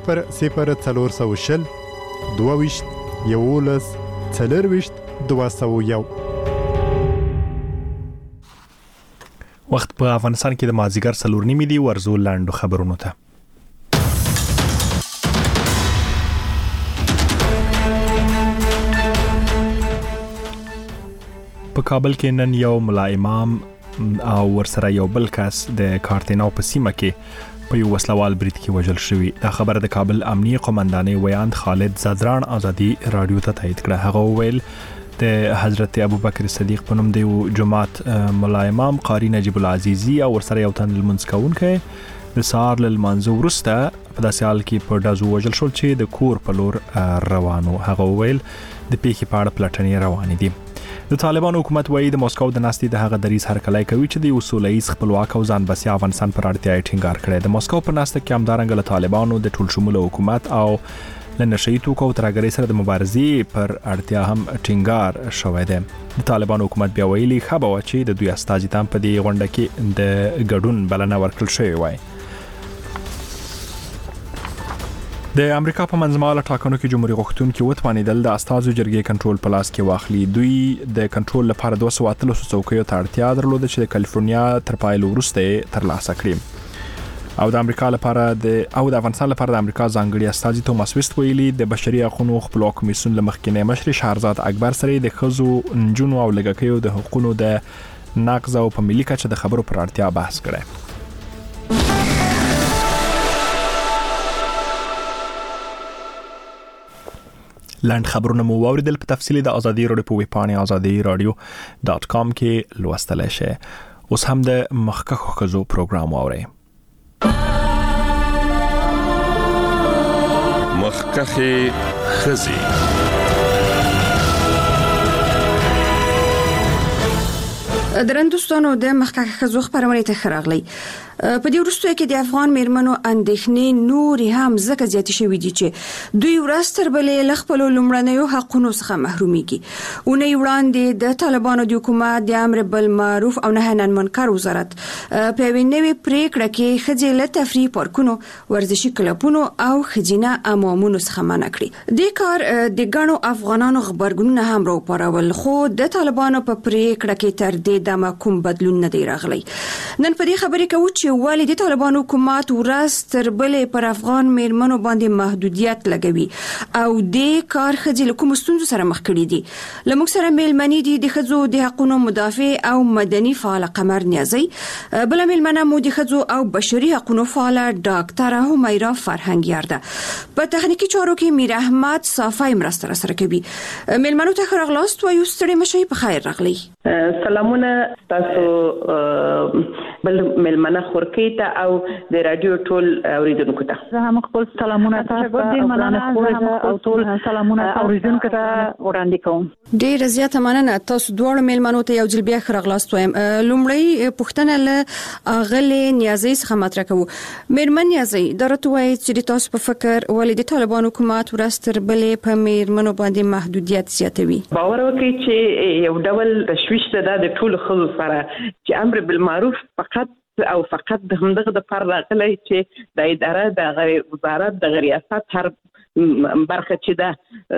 00420 22 11 40 201. وخت په افغانستان کې د مازیګر 4:30 دی. ورزو لاندو خبرونو ته. په کابل کې نن یو ملا امام او ورسره یو بل کس د کارتیناو په سیمه کې په یو وسلوال برید کې وژل شوی. دا خبر د کابل امنیه قومندانۍ ویاند خالد زادران آزادي رادیو ته تایید کړه. هغه ویل د حضرت ابوبکر صدیق په نوم د جماعت ملا امام قاری نجیب العزیزی او ورسره یو تن لمونځ کوونکی د سهار له لمانځه وروسته په داسې حال کې په ډزو وژل شول چې د کور په لور روانو. هغه ویل د پیښې په اړه پلټنې روانې دي. د طالبان حکومت وایي د مسکو د ناستې د هغه دریځ هرکلی کوي چې د یو سولهییز خپلواک او ځان بسیا افغانستان پر اړتیا یې ټینګار کړی. د مسکو په ناسته کې همدارنګه له طالبانو د ټول شموله حکومت او له نشهیي توکو او ترهګرۍ سره د مبارزې پر اړتیا هم ټینګار شوی دی. د طالبان حکومت بیا ویلي ښه به وه چې د دوی استازي ته په دې غونډه کې د ګډون بلنه ورکړل شوې وای. د امریکا په منځمهاله ټاکنو کې جمهوریت غوښتونکي وتوانېدل د استازو جرګې کنټرول په لاس کې واخلي. دوی د کنټرول لپاره 213 څوکیو ته اړتیا درلوده چې د کالیفورنیا تر پایلو وروسته ترلاسه کړي. او د افغانستان لپاره د امریکا ځانګړي استازي توماس ویست ویلي د بشري حقوقو خپلواک کمیسیون له مخکینی مشر شهرزاد اکبر سره د ښځو، نجونو او لږکیو د حقوقو د نقض او په ملي کچه د خبرو پر اړتیا بحث کړی. لاند خبرونه مو واوریدل. په تفصیل د ازادي رادیو په ویبپاڼه azadiradio.com کې لوستلای شئ. اوس هم د مخکښو ښځو پروګرام واورئ. مخکښې ښځې. درندوستانو د مخکښ ښځو خبرونه ته خراغلی. په دې وروستیو کې د افغان میرمنو اندېښنې نورې هم ځکه زیاتې شوې دي چې دوی ورځ تر بلې له خپلو لومړنیو حقونو څخه محرومیږي. اونۍ وړاندې د طالبانو د حکومت د امر بالمعروف او نهي عن المنکر وزارت په یوې نوې پریکړه کې ښځې له تفریح پارکونو، ورزشي کلبونو او ښځینه امامونو څخه منع کړي. دې کار د ګڼو افغانانو غبرګونونه هم راوپارول، خو د طالبانو په پریکړه کې تر دې دمه کوم بدلون نه دی راغلی. نن په دې خبرې کوو چې ولې د طالبانو حکومت ورځ تر بلې پر افغان میرمنو باندې محدودیت لګوي او دې کار ښځې له کومو ستونزو سره مخ کړي دي. له موږ سره میلمنې دي د ښځو د حقوقو مدافع او مدني فعال قمر نیازی، بله میلمنه مو د ښځو او بشري حقوقو فعال ډاکټره همیرا فرهنګیار ده. په تخنیکی چارو کې میر احمد صافی مرسته سره کوي. میلمنو ته ښه راغلاست وایو. ستړي مشئ، په خیر راغلی. سلامونه تاسو بل میلمنه خورکی ته او د رادیو ټول اوریدونکو ته. زه هم خپل سلامونه تاسو ته او ټول سلامونه اوریدونکو ته وړاندې کوم. ډیر زیاته مننه. تاسو دواړو میلمنو ته یو ځل بیا ښه راغلاست وایم. لومړی پوښتنه له اغلې نیازی څخه مطرح کوو. میرمن نیازی، درته وایي چې تاسو په فکر ولې د طالبانو حکومت ورځ تر بلې په میرمنو باندې محدودیت زیاتوي؟ باور وکړئ چې یو ډول تشویش ده د ټول ښځو سره چې امر بالمعروف فقط د همدغه د پر راغلی چې د اداره د وزارت د ریاست هر برخه چې د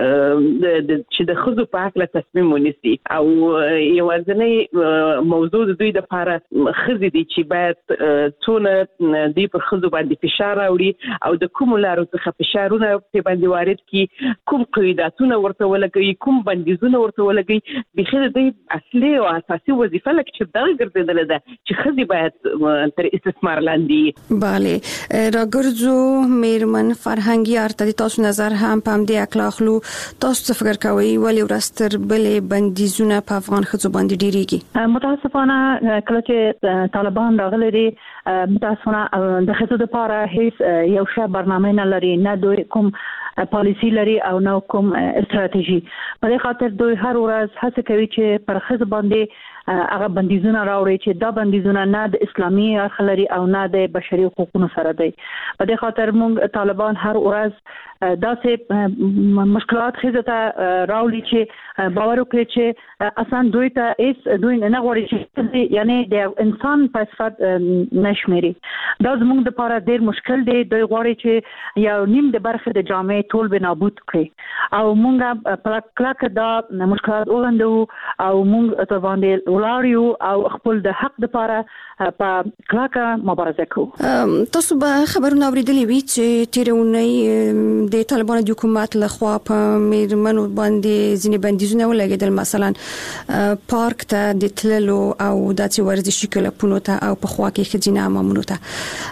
ښځو په حق تصمیم ونیسي او یوازینی موضوع د دوی لپاره ښځې دي چې باید څونه دوی پر ښځو باندې فشار راوړي او د کومو لارو څخه فشارونه په باندې وارد کړي، کوم قیوداتونه ورته ولګوي، کوم بندیزونه ورته ولګوي. بخیر د دوی اصلي او اساسي وظیفه لکه چې دغه ګرځېدلې ده چې ښځې باید تر استثمار لاندې. بله، راګرځو میرمن فرهنګیار ته تاسو نظر هم په دې اخلاقلو تاسو څه فکر کوئ ولې ورځ تر بلې بندیزونه په افغان ښځو باندې ډیریږي؟ متاسفانه کله چې طالبان راغلي دي متاسفانه د ښځو لپاره هیڅ یو ښه برنامه نه لري، نه دوی کوم پالیسی لري او نو کوم استراتیژي. په دې خاطر دوی هر ورځ هڅه کوي چې پر ښځو باندې هغه بندیزونه راوړي چې دا بندیزونه نه د اسلامي اړخ لري او نه د بشري حقوقو سره دی. په دې خاطر موږ طالبان هر ورځ داسې مشکلات خزه ته راوړي چې باور وکړي چې اصلا دوی ته دوی نه غواړي چې یعنی د انسان په صفت نشمري. دا زموږ لپاره ډېر مشکل دی. دوی غواړي چې یو نیم د برخه د جامعې ټول به نابود کړي او موږ په کلک دا مشکلات وړاندو او موږ ته باندې ولاړیو او خپل د حق لپاره په کلک مبارزه کوو. تاسو به خبرونه اوریدلې وي چې تیرونی د طالبانو د حکومت لخوا په میرمنو باندې ځینې بندیزونه ولګېدل، مثلا پارک ته د تللو او داسې ورزشي کلبونو ته او په خوا کې ښځینه حمامونو ته.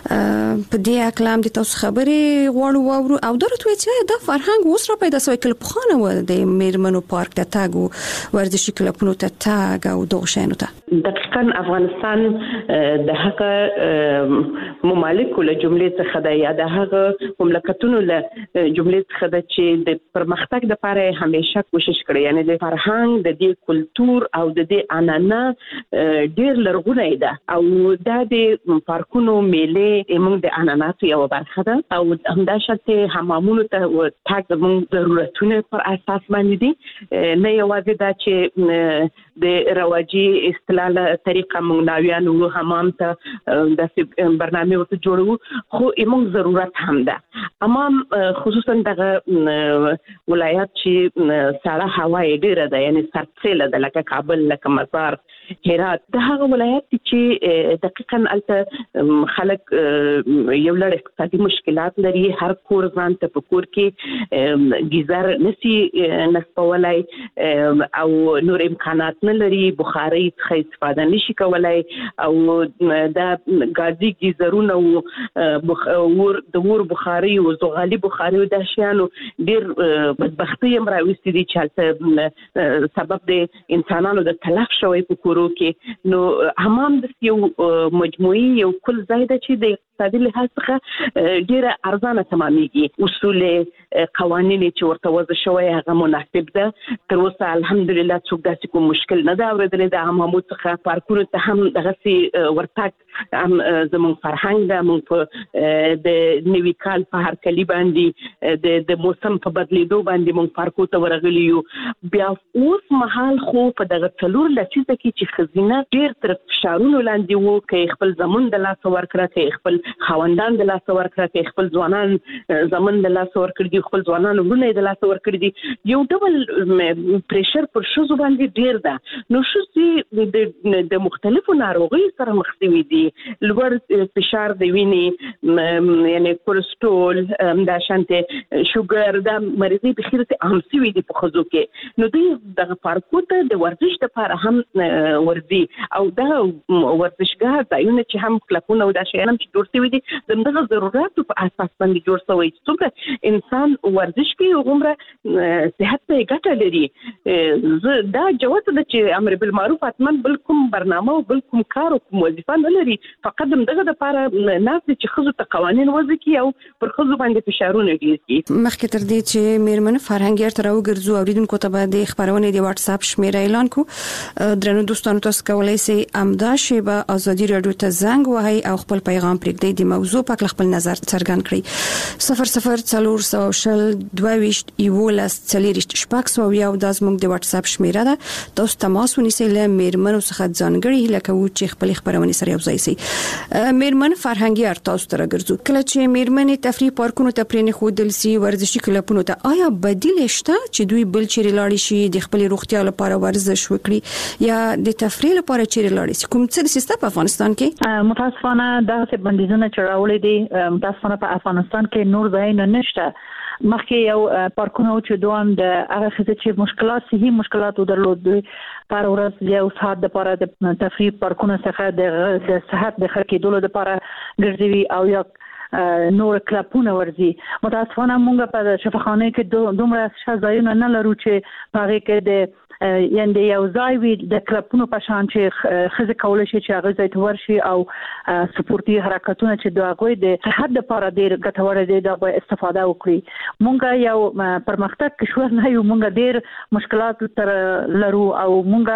په دې اقلام د تاسو خبرې غواړو واورو او دا راته چې دا فرهنګ اوس را پیدا شوی کله پخوانه و د میرمنو پارک ته تګ او ورزشي کلبونو ته تګ او دغه شیانو ته. دقیقاً افغانستان د هغه ممالکو له جملې څخه د یا د هغه مملکتونو له جملې څخه د چې د پرمختګ لپاره همیشه کوشش کړی، یعنی د فرهنګ د دې کلچر او د دې عنعنه ډېر لرغونی ده او دا د پارکونو میلې موږ د عنعناتو یو برخه ده او همداشته حمامونو ته تګ موږ ضرورتونه پر اساس باندې دي، نه یوازې دا چې د رواجي استدلال طریقه موږ ناویان او حمام ته د برنامه ورته جوړو، خو موږ ضرورت هم ده. حمام خصوصا دغه ولایت چې سړه هوا یې ډیره ده، یعنی سرسیله ده، لکه کابل، لکه مزار، هرات، د هغه ولایت چې دقیقاً البته خلک یو لړ اقتصادي مشکلات لري، هر کور ځان ته په کور کې گیزر نسی نسپولای او نور امکانات نه لري، بخاري څخه استفاده نشي کولای او دا ګازي گیزرونه او د ور بخاري او زغالي بخاري د شیانو ډیر بدبختی هم راوستي دي چې سبب د انسانانو د تلف شوی په کورو کې. نو حمام د یو مجموعي یو کل ځای ده چې د اقتصادي لحاظ څخه ډیره ارزانه تمامېږي. اصول قوانین چې ورته وضع شوی هغه مناسب ده. تر اوسه الحمدلله څوک داسې کوم مشکل نه ده اورېدلی د حمامو څخه. پارکونو ته هم دغسې ورتګ هم زموږ فرهنګ ده. موږ په د نوي کال په هرکلي باندې د موسم په بدلیدو باندې موږ پارکو ته ورغلي یو. بیا اوس مهال خو په دغه څلور لسیزه کې چې ښځینه ډېر تر فشارونو لاندې وو، که خپل زمون د لاسه ورکړه، که خپل خاوندان د لاسه ورکړه، که خپل ځوانان زمون د لاسه ورکړي دي، خپل ځوانان وروڼه د لاسه ورکړي دي، یو ډول پریشر پر ښځو باندې ډېر ده. نو ښځې د مختلفو ناروغیو سره مخ شوي دي، لوړ فشار د وینې، یعنی کولسټرول، همداشانته شوګر، دا مریضۍ بخیر عام شوي دي په ښځو کې. نو دوی دغه پارکو ته د ورزش لپاره هم ورځي او دا ورزشګاه ځایونه چې هم کلبونه او دا شیان هم چې جوړ شوي دي د همدغه ضروراتو په اساس باندې جوړ شوی چې څومره انسان ورزش کوي هغومره صحت ته یې ګټه لري. دا جوته ده چې امر بالمعروف حتما بل کوم برنامه او بل کوم کار او کوم وظیفه نه لري، فقط همدغه دپاره ناست دي چې ښځو ته قوانین وضع کړي او پر ښځو باندې فشارونه ډېر کړي. مخکې تر دې چې میرمنې فرهنګ ته راوګرځو، اوریدونکو ته به د خبرونې د واتس اپ شمیره اعلان کو. درنو دوستانو، تاسو کولی شئ امدا شیبه ازادي رادیو ته زنګ وهئ او خپل پیغام پرېږدئ، د موضوع په اړه خپل نظر څرګند کړئ. 0040 دا زموږ د واتس اپ شمیره ده. تاسو تماس ونیسئ، له میرمنو څخه ځانګړي هیله کوو چې خپل خبرونه سره یوځای شي. میرمن فرهنګي ارتاس تر ګرځو، کله چې میرمنې تفریح پارکونو ته پرې نه خودل سي، ورزشي کلبونو ته، آیا بدیل شته چې دوی بل چیرې لاړ شي د خپل روغتیا لپاره ورزش وکړي یا د تفریح لپاره چیرې لاړ شي؟ کوم څه د سیستم په افغانستان کې متاسفانه دغه بندیزونه چې راولې دي، متاسفانه په افغانستان کې نور ځایونه نشته. مخکې یو پارکونه چې دوام د هغه خزه چې مشکلات صحي مشکلات درلود، پر ورځ یو ساعت د لپاره د تفریح پارکونه څخه د صحت د خرکېدلو لپاره ګرځوي او یا نور کلبونه ورځي. متاسفانه موږ په شفاخانه کې دومره ځایونه نه لرو چې هغه کې د یعنی یو ځای وي د کلبونو په شان چې خزه کولای شي چې هغه ځای ته ورشي او سپورتي حرکتونه چې د هغوی د صحت لپاره ډېر ګټور دي دا به استفاده وکړي. مونږ یو پرمختګ کشور نه یو، مونږ ډېر مشکلات تر لرو او مونږ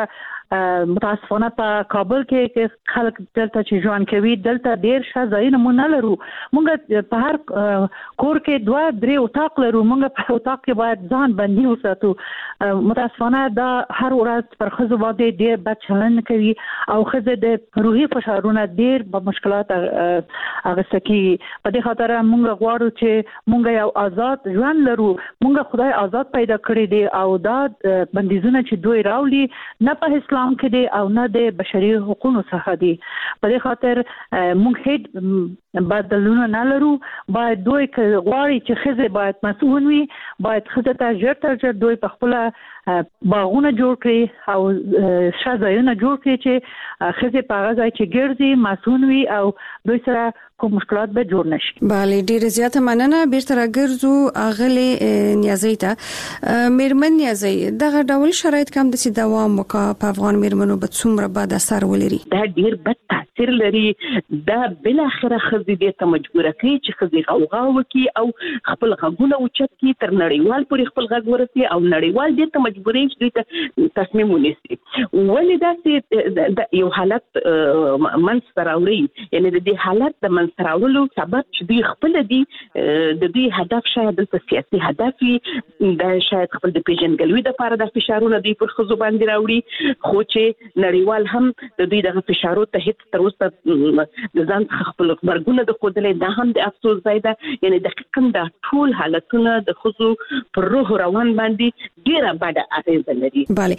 متاسفانه په کابل کې خلک دلته چې ژوند کوي دلته ډیر ځایونه مونږ نه لرو. مونږ په هر کور کې 2-3 اتاق لرو. مونږ په اتاق کې باید ځان بندي وساتو. متاسفانه دا هر ورځ پر ښځو باندې ډیر بد چلند کوي او ښځې د روحي فشارونه ډیر په مشکلات اغسته کیږي. په دې خاطر مونږ غواړو چې مونږ یو آزاد ژوند لرو. مونږ خدای آزاد پیدا کړی دی او دا بندیزونه چې دوی راولي نه په اسلام کې دي او نه د بشري حقوقو څخه دي. په دې خاطر موږ هیڅ بدلونه نه لرو. باید دوی غواړي چې ښځې باید مسؤل وي، باید ښځې ته ژر تر ژر دوی په خپل باغونه جوړ کړي او ځایونه جوړ کړي چې ښځې په هغه ځای چې ګرځي مسؤل وي او دوی سره کوم مشکلات به جوړ نشي. بله ډیره زیاته مننه. بیرته راګرځو اغلې نیازی ته. میرمن نیازی دغه ډول شرایط کوم د دوام وکړه په افغان میرمنو به څومره بد اثر ولري؟ دا ډیر بد تاثیر لري. دا بل اخره ښځې دې ته مجبور کوي چې ښځې غوغا وکړي او خپل غږونه اوچت کړي تر نړیوال پورې خپل غږ ورسي او نړیوال دې ته مجبورې چې دوی ته تصمیم ونیسي. ولې داسې یو حالت منځته راوړي، یعنی د دې حالت د منځته راوړلو سبب چې دوی خپل دي د دوی هدف شاید دلته سیاسي هدف وي، دا شاید خپل د پیژنګلوي دپاره د فشارونه دوی پر ښځو باندې راوړي، خو چې نړیوال هم د دوی دغه فشارو ته هیڅ تر اوسه د ځان څخه خپل غبرګونه د ښودلی. دا هم د افسوس ځای ده. یعنی دقیقا دا ټول حالتونه د ښځو پر روح روان باندې ډیره بده اغیزه لري. بله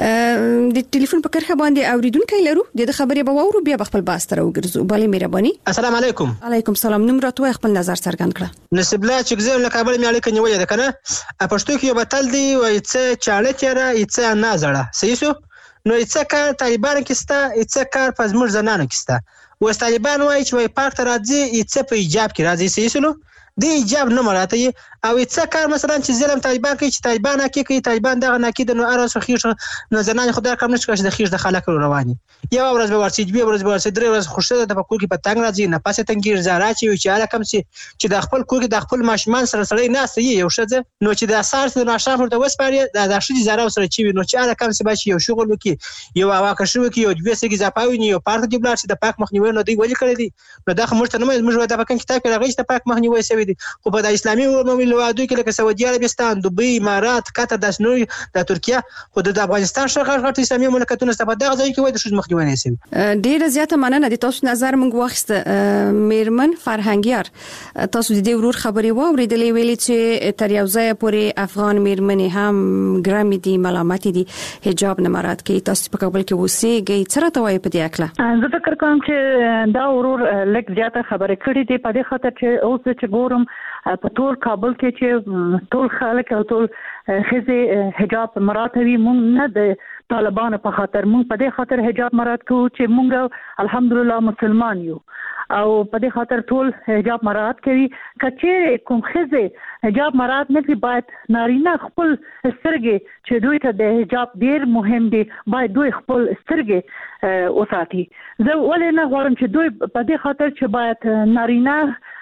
د ټلیفون په کرښه باندې اوریدونکی لرو، د خبرې به واورو بیا خپل باس تر وګرځو. بله مهرباني. السلام علیکم. علیکم السلام. نوم راته خپل نظر څرګند کړه. نصیب الله چې زه له کابل مې اړیکه نیولې ده کنه. پښتو کې یو بتل دی وایي څه چاړه تیرا ایڅه نه زړه صحیح شو. نو ایڅه کار طالبان کې ستا ایڅه کار په زموږ زنانو کې ستا. اوس طالبان وایي چې وایي پارک ته راځي ایڅه په ایجاب کې راځي صحیح شو. د ایجاب نه مراته او ایڅه کار مثلا چې ظلم طالبان کوي چې طالبان حقیقي کوي طالبان دغه ناکید نو ارس خيښ نه زنان خدای کوم نشي چې د خيښ د خلک رواني یو ورځ به ورسې بیا ورځ به ورسې درې ورځ خوشاله د پکول کې په تنګ راځي نه پاسه تنګیر زارا چې چې اله کم چې د خپل کور کې د خپل ماشمان سره سره نه سي یو شته نو چې د اساس د ناشاف ورته وسپاري د شې زارا سره چې نو چې اله کم چې بچي یو شغل وکي یو واکه شو وکي یو دوی سګي ځپاوي یو پارک دی بلار چې د پاک مخنیوي نو دی ولي کړی دي نو دا خمرته نه موږ د پاک کتاب کې راغی چې د پاک مخنیوي سوي دي خو په اسلامي مملکتونو کې لکه سعودي عربستان دوبۍ امارات قطر د نور د ترکیه خو د افغانستان شغل اسلامي مملکتونو څخه دغه ځای کې وای د شوز مخنیوي نه سي ډیر زیاته مننه د تاسو نظر موږ واخیسته میرمن فرهنګیار تاسو د دې ورور خبرې واوریدلې ویلې چې تر یو ځای پورې افغان میرمنې هم ګرامي دي ملامت دي حجاب نه مراد کوي تاسو په کابل کې اوسېږئ څه راته وایي په دې اړه زه فکر کوم چې دا ورور لږ زیاته خبرې کړې دي په دې خاطر چې اوس چې ګورم په ټول کابل کې چې ټول خلک او ټول ښځې حجاب مراتوي مونږ نه د طالبانو په خاطر مونږ په دې خاطر حجاب مرات کوو چې مونږ الحمدلله مسلمان یو او په دې خاطر ټول حجاب مرات کوي کچې کوم ښځې حجاب مرات نه کوي باید نارینه خپل سترګې چې دوی ته د حجاب ډیر مهم دي باید دوی خپل سترګې وساتي زه ولې نه غواړم چې دوی په دې خاطر چې باید نارینه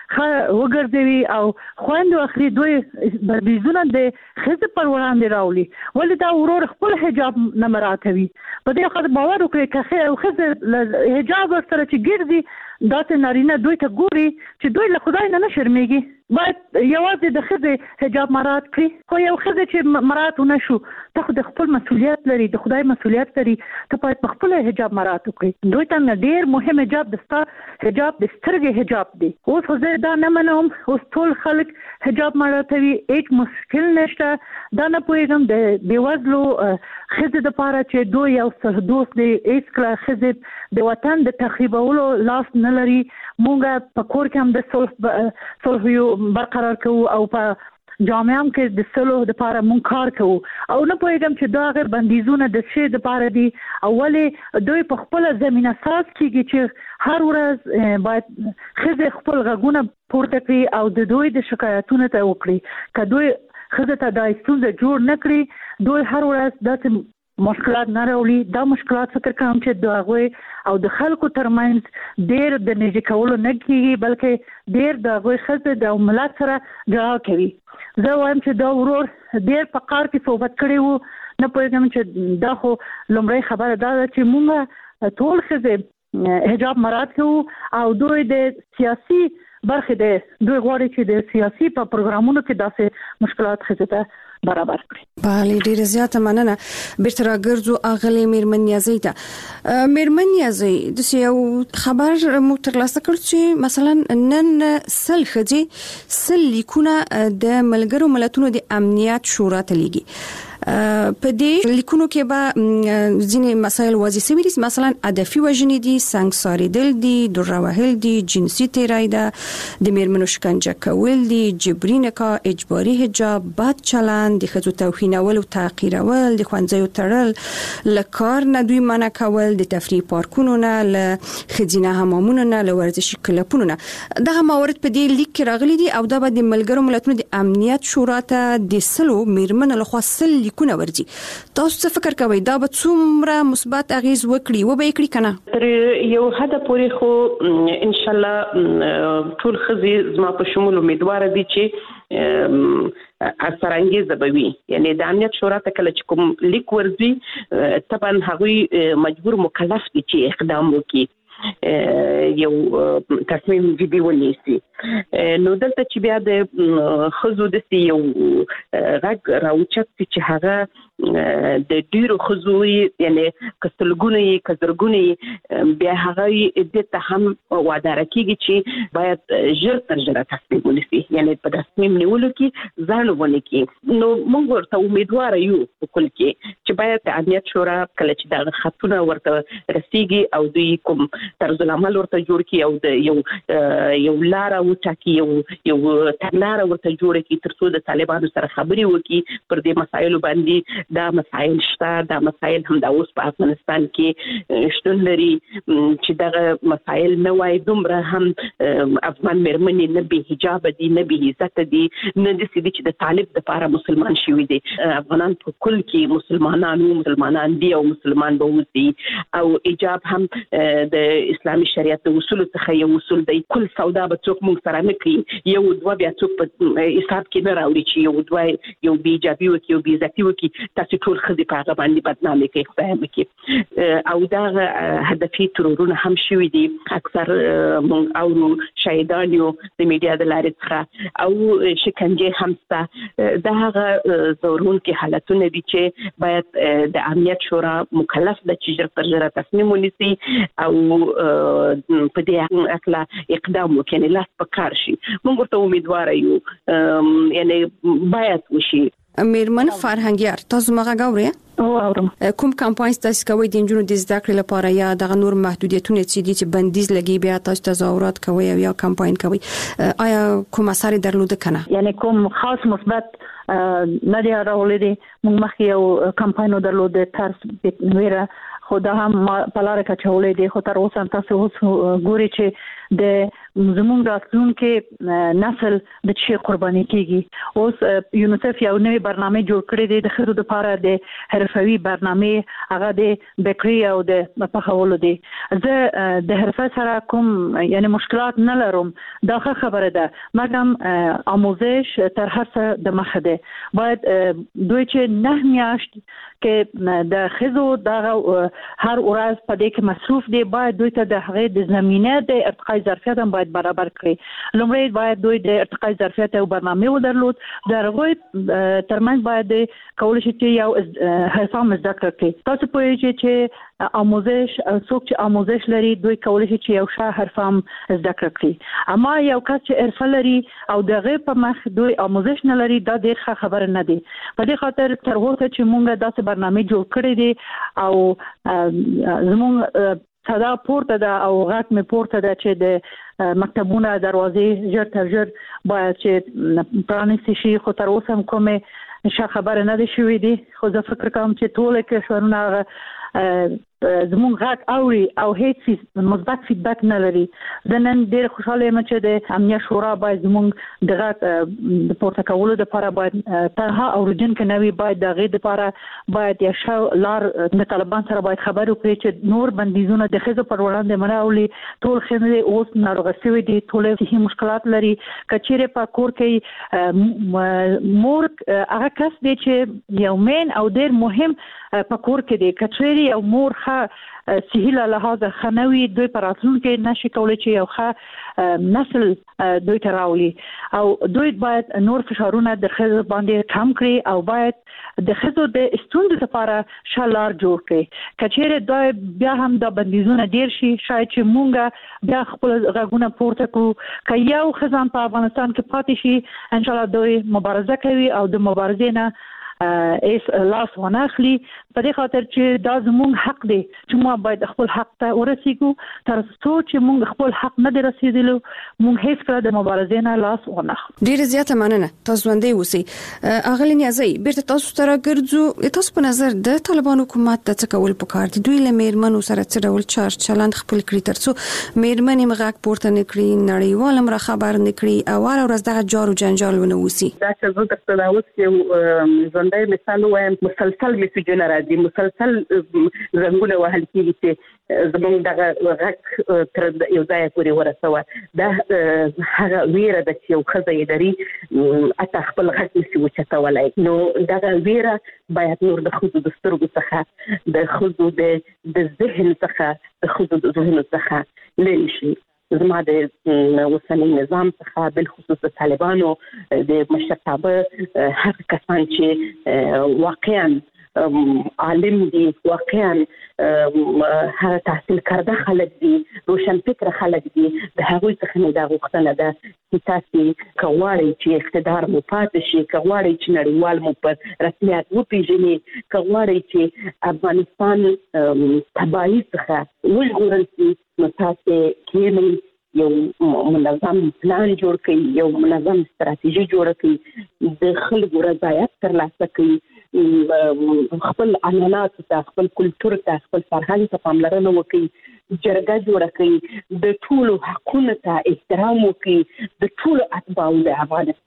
وګرځوي او خويندو اخري دوی بریزونه د ښځې پر وړاندې راولي ولې دا ورور خپل حجاب نه مراتوي په دې خاطر باور وکړي چې ښځې حجاب سره چې ګرځي دا ته نارینه دوی ته ګوري چې دوی له خدای نه شرمېږي باید یوازې د ښځې حجاب مرات کړي خو یو ښځه چې مرات ونه شو ته خو د خپل مسؤلیت لري د خدای مسؤلیت لري ته باید په خپل حجاب مرات وکړي دوی ته ډیر مهم حجاب د ستا حجاب د سترګې حجاب دی اوس خو زه دا نه منم اوس ټول خلک حجاب مراتوي هیڅ مشکل نشته دا نه پوهېږم د بېوزلو ښځې دپاره چې دوی یو سرحدوس دی هېڅکله ښځې د وطن د تخریبولو لاس نه لري مونږ په کور کې هم د صلح یو برقرار کوو او په جامعه هم کې د صلح لپاره مونږ کار کوو او نه پوهېږم چې دا غیر بندیزونه د څه لپاره دي او ولې دوی په خپله زمینه ساز کېږي چې هر ورځ باید ښځې خپل غږونه پورته کړي او د دوی د شکایتونو ته وکړي که دوی ښځې ته دا ستونزه جوړ نه کړي دوی هر ورځ داسې مشکلات نه راوړي دا مشکلات فکر کوم چې د هغوی او د خلکو ترمنځ ډېر د نږدې کولو نه کېږي بلکې ډېر د هغوی ښځې د ملت سره جلا کوي زه وایم چې دا ورور ډېر په قار کې صحبت کړی وو نه پوهیږم چې دا خو لومړی خبره دا ده چې موږ ټول ښځې حجاب مراعات کوو او دوی د سیاسي برخه ده دوی غواړي چې د سیاسي په پروګرامونو کې داسې مشکلات ښځې ته برابر کړي. بله ډیره زیاته مننه. بیرته راګرځو اغلې میرمن نیازۍ ته. میرمن نیازۍ د یو خبر مو ترلاسه کړ چې مثلا نن سل ښځې سل لیکونه د ملګرو ملتونو د امنیت شورا ته لیږي. په دې لیکونو کې به ځینې مسایل واضح شوي دي، مثلا هدفي وژنې دي، سنګسارېدل دي، دوره وهل دي، جنسي تیری ده، د میرمنو شکنجه کول دي، جبري نکاح، اجباري حجاب، بد چلند، د ښځو توهینول او تحقیرول، د ښوونځیو تړل، له کار نه دوی منع کول، د تفریح پارکونو نه، له ښځینه حمامونو نه، له ورزشي کلبونو نه. دغه موارد په دې لیک کې راغلي دي او دا به د ملګرو ملتونو د امنیت شورا ته د سلو میرمنو لخوا سل لیکونه ورځي. تاسو څه فکر کوئ دا به څومره مثبت اغیز وکړي و به یې کړي کنه؟ تر یو حد پورې خو ان شاء الله ټول ښځې زما په شمول امیدوار دي چې اثر انګیزه به وي. یعنی د امنیت شورا ته کله چې کوم لیک ورځي طبعا هغوی مجبور مکلف دي چې اقدام وکړي، یو تصمیم جدي ونیسي. نو دلته چې بیا د ښځو داسې یو غږ راوچت چې هغه د ډیرو ښځو یعنی که سلګونه یې که زرګونه یې بیا هغه دې ته هم واداره کېږي چې باید ژر تر ژره تصمیم ونیسي، یعنی په تصمیم نیولو کې ځان ونه کړي. نو موږ ورته امیدواره یو په کل کې چې باید د امنیت شورا کله چې دغه خطونه ورته رسیږي او دوی کوم طرز العمل ورته جوړ کړي او د یو لاره وټاکي، یو تګلاره ورته جوړه کړي تر څو د طالبانو سره خبرې وکړي پر دې مسایلو باندې. دا مسایل شته، دا مسایل هم د اوس په افغانستان کې شتون لري چې دغه مسایل نه وای دومره هم افغان میرمنې نه به حجاب دي، نه به عزت دي، نه د سړي چې د طالب د پاره مسلمان شوی دي. افغانان په کل کې مسلمانان دي او مسلمان به وي او حجاب هم د اسلامي شریعت د اصول څخه یو اصول دی. کل سودا به څوک موږ سره نه کوي، یو دوه بیا څوک په حساب کې نه راوړي چې یو دوه یو بی حجابي وکړي یو بی عزتي وکړي، تاسو ټول ښځې په هغه باندې بدنامي کوي خدای وکړي. او دا هدفي ترورونه هم شوي دي، اکثر موږ اورو شهیدان یو د میډیا د لارې څخه او شکنجه هم شته. دا هغه ځورونکي حالتونه دي چې باید د امنیت شورا مکلف ده چې ژر تر ژره تصمیم ونیسي او په دې اکلا اقدام وکړي، لاس په کار شي. موږ ورته امیدواره یو، یعنی باید وشي. میرمن فرهنګیار تاسو مغه غوړی اورم کوم کمپاین تاسو کوي د انجونو د زده کړې لپاره یا د نور محدودیتونه چې بندیز لګي بیا تاسو تظاهرات کوي یا کمپاین کوي، آیا کوم اثر درلوده کنه؟ یعنی کوم خاص مثبت نه دی راولې؟ موږ مخکې یو کمپاین درلوده ترس ویره خو دا هم په لاره کې چولې دي. خو تر اوسه تاسو اوس ګوري چې د زموږ راتلونکي نسل د شي قرباني کیږي. اوس یونیسف یو نوې برنامه جوړ کړې ده د ښځو لپاره، د حرفوي برنامه، هغه د بیکري او د پخولو دي. زه د حرفه سره کوم یعنی مشکلات نه لرم، دا خبره ده، مګر آموزش تر هر څه د مخه ده. باید دوی چې 9 میاشت کې د ښځو دغه هر ورځ په دې کې مصروف دي، باید دوی ته د هغې د زمینه د ارتقای ظرفیت هم باید برابر کړي. لومړی باید دوی د ارتقای ظرفیت او برنامه ودرلود، د هغوی ترمنځ باید کولی شي چې یو حرفه زده کړي. تاسو پوهیږئ چې آموزش څوک چې آموزش لري دوی کولی شي چې یو ښه حرفه هم زده کړي، اما یو کس چې حرفه لري او دغه په مخ دوی آموزش نه لري دا ډېر ښه خبره نه دی. په دې خاطر تر اوسه چې موږ داسې برنامه جوړ کړې دي او زموږ صدا پورته ده او غږ مې پورته ده چې د مکتبونه دروازې ژر تر ژر باید چې پرانیستې شي. خو تر اوسه هم کومې ښه خبره نه ده شوې دي. خو زه فکر کوم چې ټول کشورونه زموږ غږ اوري او هیڅ مثبت فیډبک نه لري. د نن ډېر خوشاله یم چې د امنیت شورا باید زموږ د غږ د پورته کولو لپاره باید تنها اوریدونکو نه وي، باید د غږ لپاره باید یا شو لار د طالبان سره باید خبرو کړي چې نور بندیزونه د ښځو پر وړاندې مناولي. ټول ښځې اوس ناروغه شوي دي، ټول صحي مشکلات لري. کچېرې په کور کې مور هغه کس دی چې یو مین او ډېر مهم په کور کې دی. کچېرې یو مور صحي له لحاظه خنوي، دوی پر راتلونکي نشي کولای چې یو ښه نسل دوی ته راولي، او دوی باید نور فشارونه د ښځو باندې کم کړي او باید د ښځو د ستونزو لپاره ښه لار جوړ کړي. کچېرې دوی بیا هم د بندیزونه ډېر شي، شاید چې مونږ بیا خپل غږونه پورته کړو. که یو ښځه په افغانستان کې پاتې شي، انشاءالله دوی مبارزه کوي او د مبارزې نه ایس لاس ونه اخلي. په دې خاطر چې دا زموږ حق دی چې موږ باید خپل حق ته ورسیږو. تر څو چې موږ خپل حق نه دی رسیدلو، موږ هیڅ کله د مبارزې نه لاس ونه اخلو. ډیره زیاته مننه. تاسو ژوندۍ اوسئ. اغلی نیازی بیرته تاسو ته راګرځو. تاسو په نظر د طالبان حکومت د څه کول پکار دي؟ دوی له میرمنو سره څه ډول چار چلند خپل کړی تر څو میرمنې مغاک پورته نکړي، نړیوال هم را خبر نکړي او هر ورځ دغه جار او جنجال ونه وسی؟ دا چې زه درته دا اوس یو ژوندۍ مثال وایم، مسلسل میسجونه راځي، مسلسل زنګونه وهل کېږي چې زموږ دغه غږ تر یو ځایه پورې ورسوه. دا هغه ویره ده چې یو ښځه یې لري، حتی خپل غږ نشي اوچتولی. نو دغه ویره باید نور د ښځو د سترګو څخه، د ښځو د ذهن څخه، د ښځو د ذهنو څخه لرې شي. زما د اوسنی نظام څخه بالخصوص د طالبانو د مشرتابه هغه کسان چې واقعا عالم دي، واقعا هغه تحصیل کرده خلک دي، روشن فکر خلک دي، د هغوی څخه نه دا غوښتنه ده چې تاسو کوړی چې اقتدار مو پاتې شي، کوړی چې نړیوال مو په رسمیت وپیژني، کوړی چې افغانستان تباہي څخه وژغورل شي، نو تاسو کېنئ یو منظم پلان جوړ کړئ، یو منظم ستراتیژي جوړ کړئ، د خلکو رضایت ترلاسه کړئ، خپل عنعنات ته، خپل کلتور ته، خپل فرهنګ ته پاملرنه وکړئ، جرګه جوړه کړئ، د ټولو حقونو ته احترام وکړئ، د ټولو اتباعو د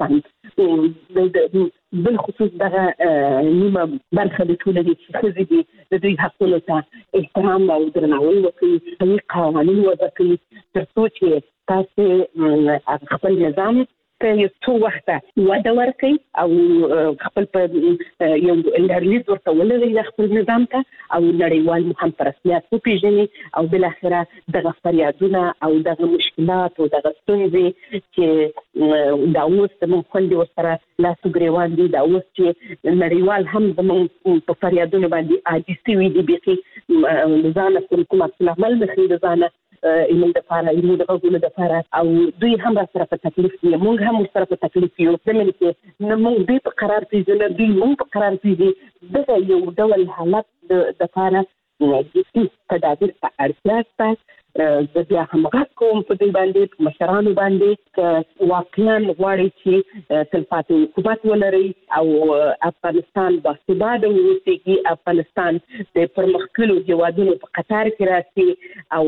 افغانستان بالخصوص دغه نیمه برخه د ټولنې چې ښځې دي، د دوی حقونو ته احترام او درناوی وکړي، صحیح قوانین وضع کړي، تر څو چې تاسو خپل نظام ته یو څو وخته وده ورکړي او خپل په یو لرلیز ورته ولري خپل نظام ته، او نړیوال هم په رسمیت وپیژني، او بالاخره دغه فریادونه او دغه مشکلات او دغه ستونزې چې دا اوس زموږ خویندې ورسره لاس ګرېوان دي، دا اوس چې نړیوال هم زموږ په فریادونو باندې عاجز شوي دي، بیخي ځانه کوم عکس العمل نه ښیي د ځانه ایمون دپاره، ایمون د غږونو دپاره، او دوی هم را سره په تکلیف دي، موږ هم ورسره په تکلیف یو. زموږ کې نه موږ دوی په قرار پېژنو، نه دوی موږ په قرار پېژني. دغه یو ډول حالت دپاره تدابیر ته اړتیا شته. زه بیا هم غږ کوم په دوی باندې، په مشرانو باندې، که واقعا غواړئ چې تلپاتې حکومت ولرئ او افغانستان باثباته واوسېږي، افغانستان د پرمختللو هېوادونو په قطار کې راشي، او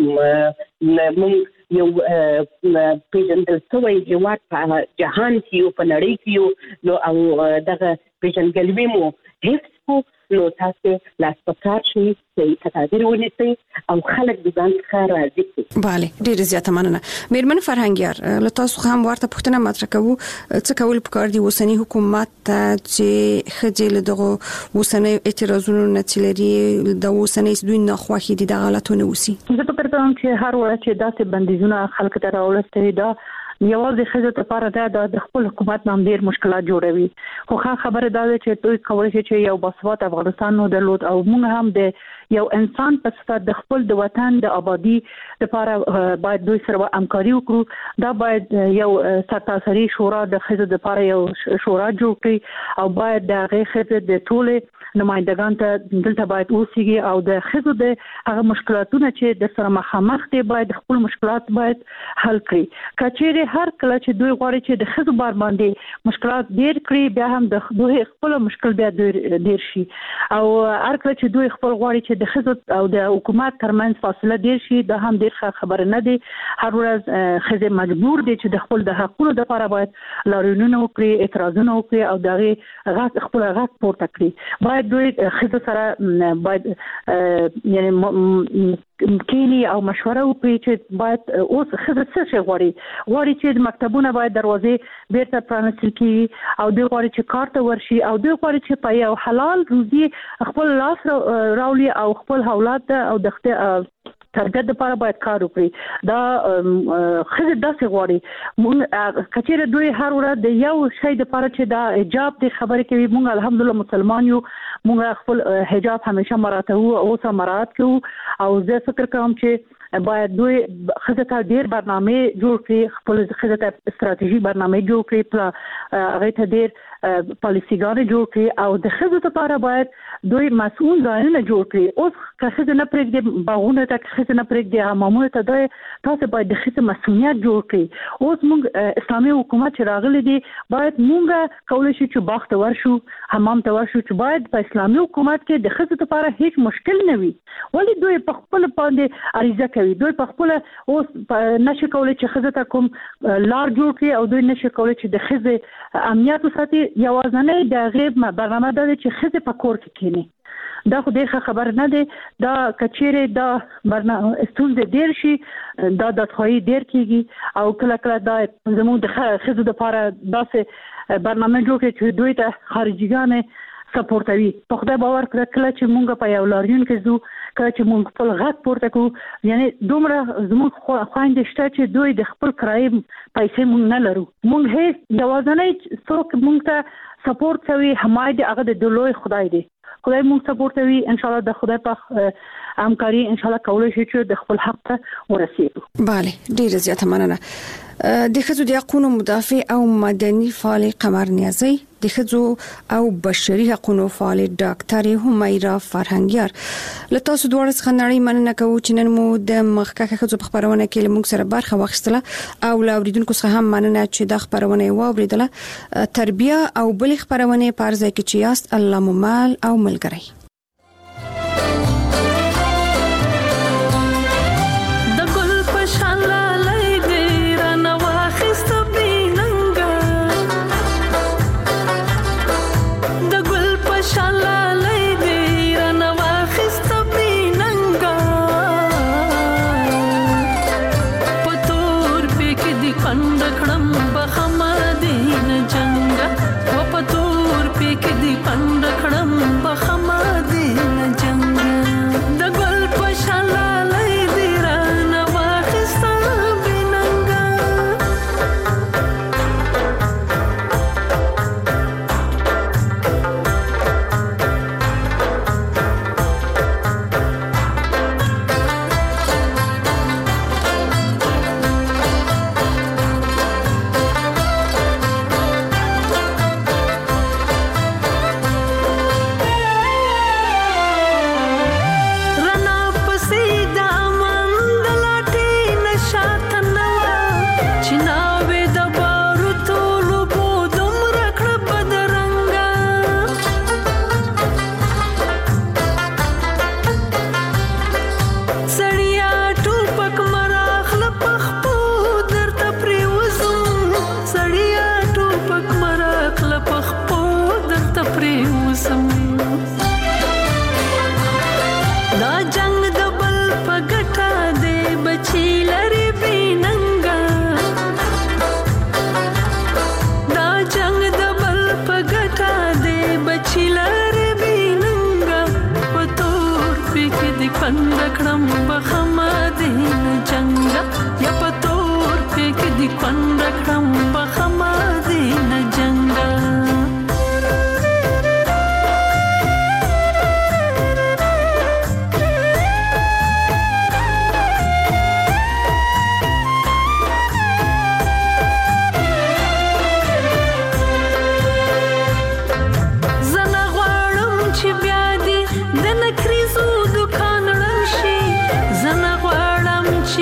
موږ یو پیژندل شوی هېواد په جهان کې یو، په نړۍ کې یو، نو او دغه پیژندګلوي مو حفظ کړو، نو تاسو لاس په کار شئ، صحیح تدابیر ونیسئ او خلک د ځان څخه راضي کړئ. بله، ډېره زیاته مننه. میرمن فرهنګیار، له تاسو هم ورته پوښتنه مطرح کوو، څه کول پکار دي اوسني حکومت ته چې ښځې له دغو اوسنیو اعتراضونو نه چې لري، د اوسنۍ دوی ناخوښې دي، دغه حالتونه وسي؟ زه فکر کوم چې هر وخت چې داسې بندیزونه خلک ته راوړل دا یوازې ښځو لپاره د خپل حکومت نام ډېر مشکلات جوړوي. خو خبره دا ده چې دوی کولی شي چې یو باثباته افغانستان ودرلود، او موږ هم د یو انسان په صفت د خپل د وطن د آبادی لپاره باید دوی سره همکاري وکړو. دا باید یو سرتاسري شورا د ښځو لپاره یو شورا جوړ کړي، او باید د هغې ښځې د ټولې نمائندگان ته دلته باید اوسېږي او د ښځو د هغه مشکلاتونه چې د سره مخامخ دي باید خپل مشکلات باید حل کړي. کچېرې هر کله چې دوی غواړي چې د ښځو بار باندې مشکلات ډېر کړي بیا هم د دوی خپل مشکل بیا ډېر شي او هر کله چې دوی خپل غواړي چې د ښځو او د حکومت ترمنځ فاصله ډېر شي دا هم ډېر خبره نه دی. هر ورځ ښځې مجبور دي چې د خپل د حقونو لپاره باید لاریونونه وکړي، اعتراضونه وکړي او د هغې غږ خپل غږ پورته کړي. باید دوی ښځو سره باید یعنی کینی او مشوره وکړي چې باید اوس ښځې څه شي غواړي چې مکتبونه باید دروازې بیرته پرانیستل کړي او دوی غواړي چې کار ته ورشي او دوی غواړي چې په یو حلال روزي خپل لاس راولي او خپل اولاد او د ترګه د لپاره باید کار وکړي. دا ښځې داسې غواړي. مونږ کچېره دوی هر ورځ د یو شی د لپاره چې دا حجاب د خبرې کوي مونږ الحمدلله مسلمان یو مونږ خپل حجاب همیشه مراته او مراعات کوو او زه فکر کوم چې باید دوی ښځې ته ډېر برنامه جوړ کړي، خپل ښځې ته استراتیژي برنامه جوړ کړي، هغه ته ډېر پالیسیګانې جوړ کړي او د ښځو لپاره باید دوی مسؤل ځایونه جوړ کړي. اوس که ښځې نه پرېږدي باغونو ته، که ښځې نه پرېږدي حمامونو ته، تاسو باید د ښځې مسؤلیت جوړ کړي. اوس موږ اسلامي حکومت چې راغلی دی باید موږ کولی شو چې باغ ته ورشو، حمام ته ورشو، چې باید په اسلامي حکومت کې د ښځو لپاره هیڅ مشکل نه وي. ولې دوی په خپل باندې عریضه کوي؟ دوی په خپل اوس نشي کولی چې ښځو ته کوم لار جوړ کړي او دوی نشي کولی چې د ښځې امنیت وساتي. یوازنۍ د غیب برنامه ده چې ښځې په کور کې کینی. دا خو ډېر خبر نه دی. دا کچېرې دا برنامه ستونزې ډېر شي دا دادخواهي ډېر کېږي او کله کله دا زموږ د ښځو لپاره داسې برنامه جوړ کړي چې دوی ته خارجيګانې سپورټوي. په خدای باور کړه کله چې مونږ په یو لاریون کې ځو، کله چې مونږ خپل غږ پورته کوو، یعنی دومره زموږ خویندې شته چې دوی د خپل کرایې پیسې مونږ نه لرو. مونږ هیڅ یوازنۍ څوک مونږ ته سپورټ کوي حمایت هغه د لوی خدای دی. خدای مونږ سپورټوي. ان شاء الله د خدای په همکاري ان شاء الله کولای شي چې د خپل حق ته ورسېږو. bale ډیره زیاته مننه. د ښځو د حقوقو مدافع او مدني فعال قمر نیازی، د ښځو او بشري حقوقو فعال ډاکټر همیرا فرهنګیار، له تاسو دوه څخه نړۍ مننه کوو چې نن مو د مخکښه ښځو په خبرونه کې موږ سره برخه واخیستله او له اوریدونکو څخه هم مننه چې د خبرونه واوریدله. تربیه او بل خبرونه په ځای کې چې یاست الله مو مال او ملګری. پندکړم بخما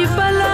بلا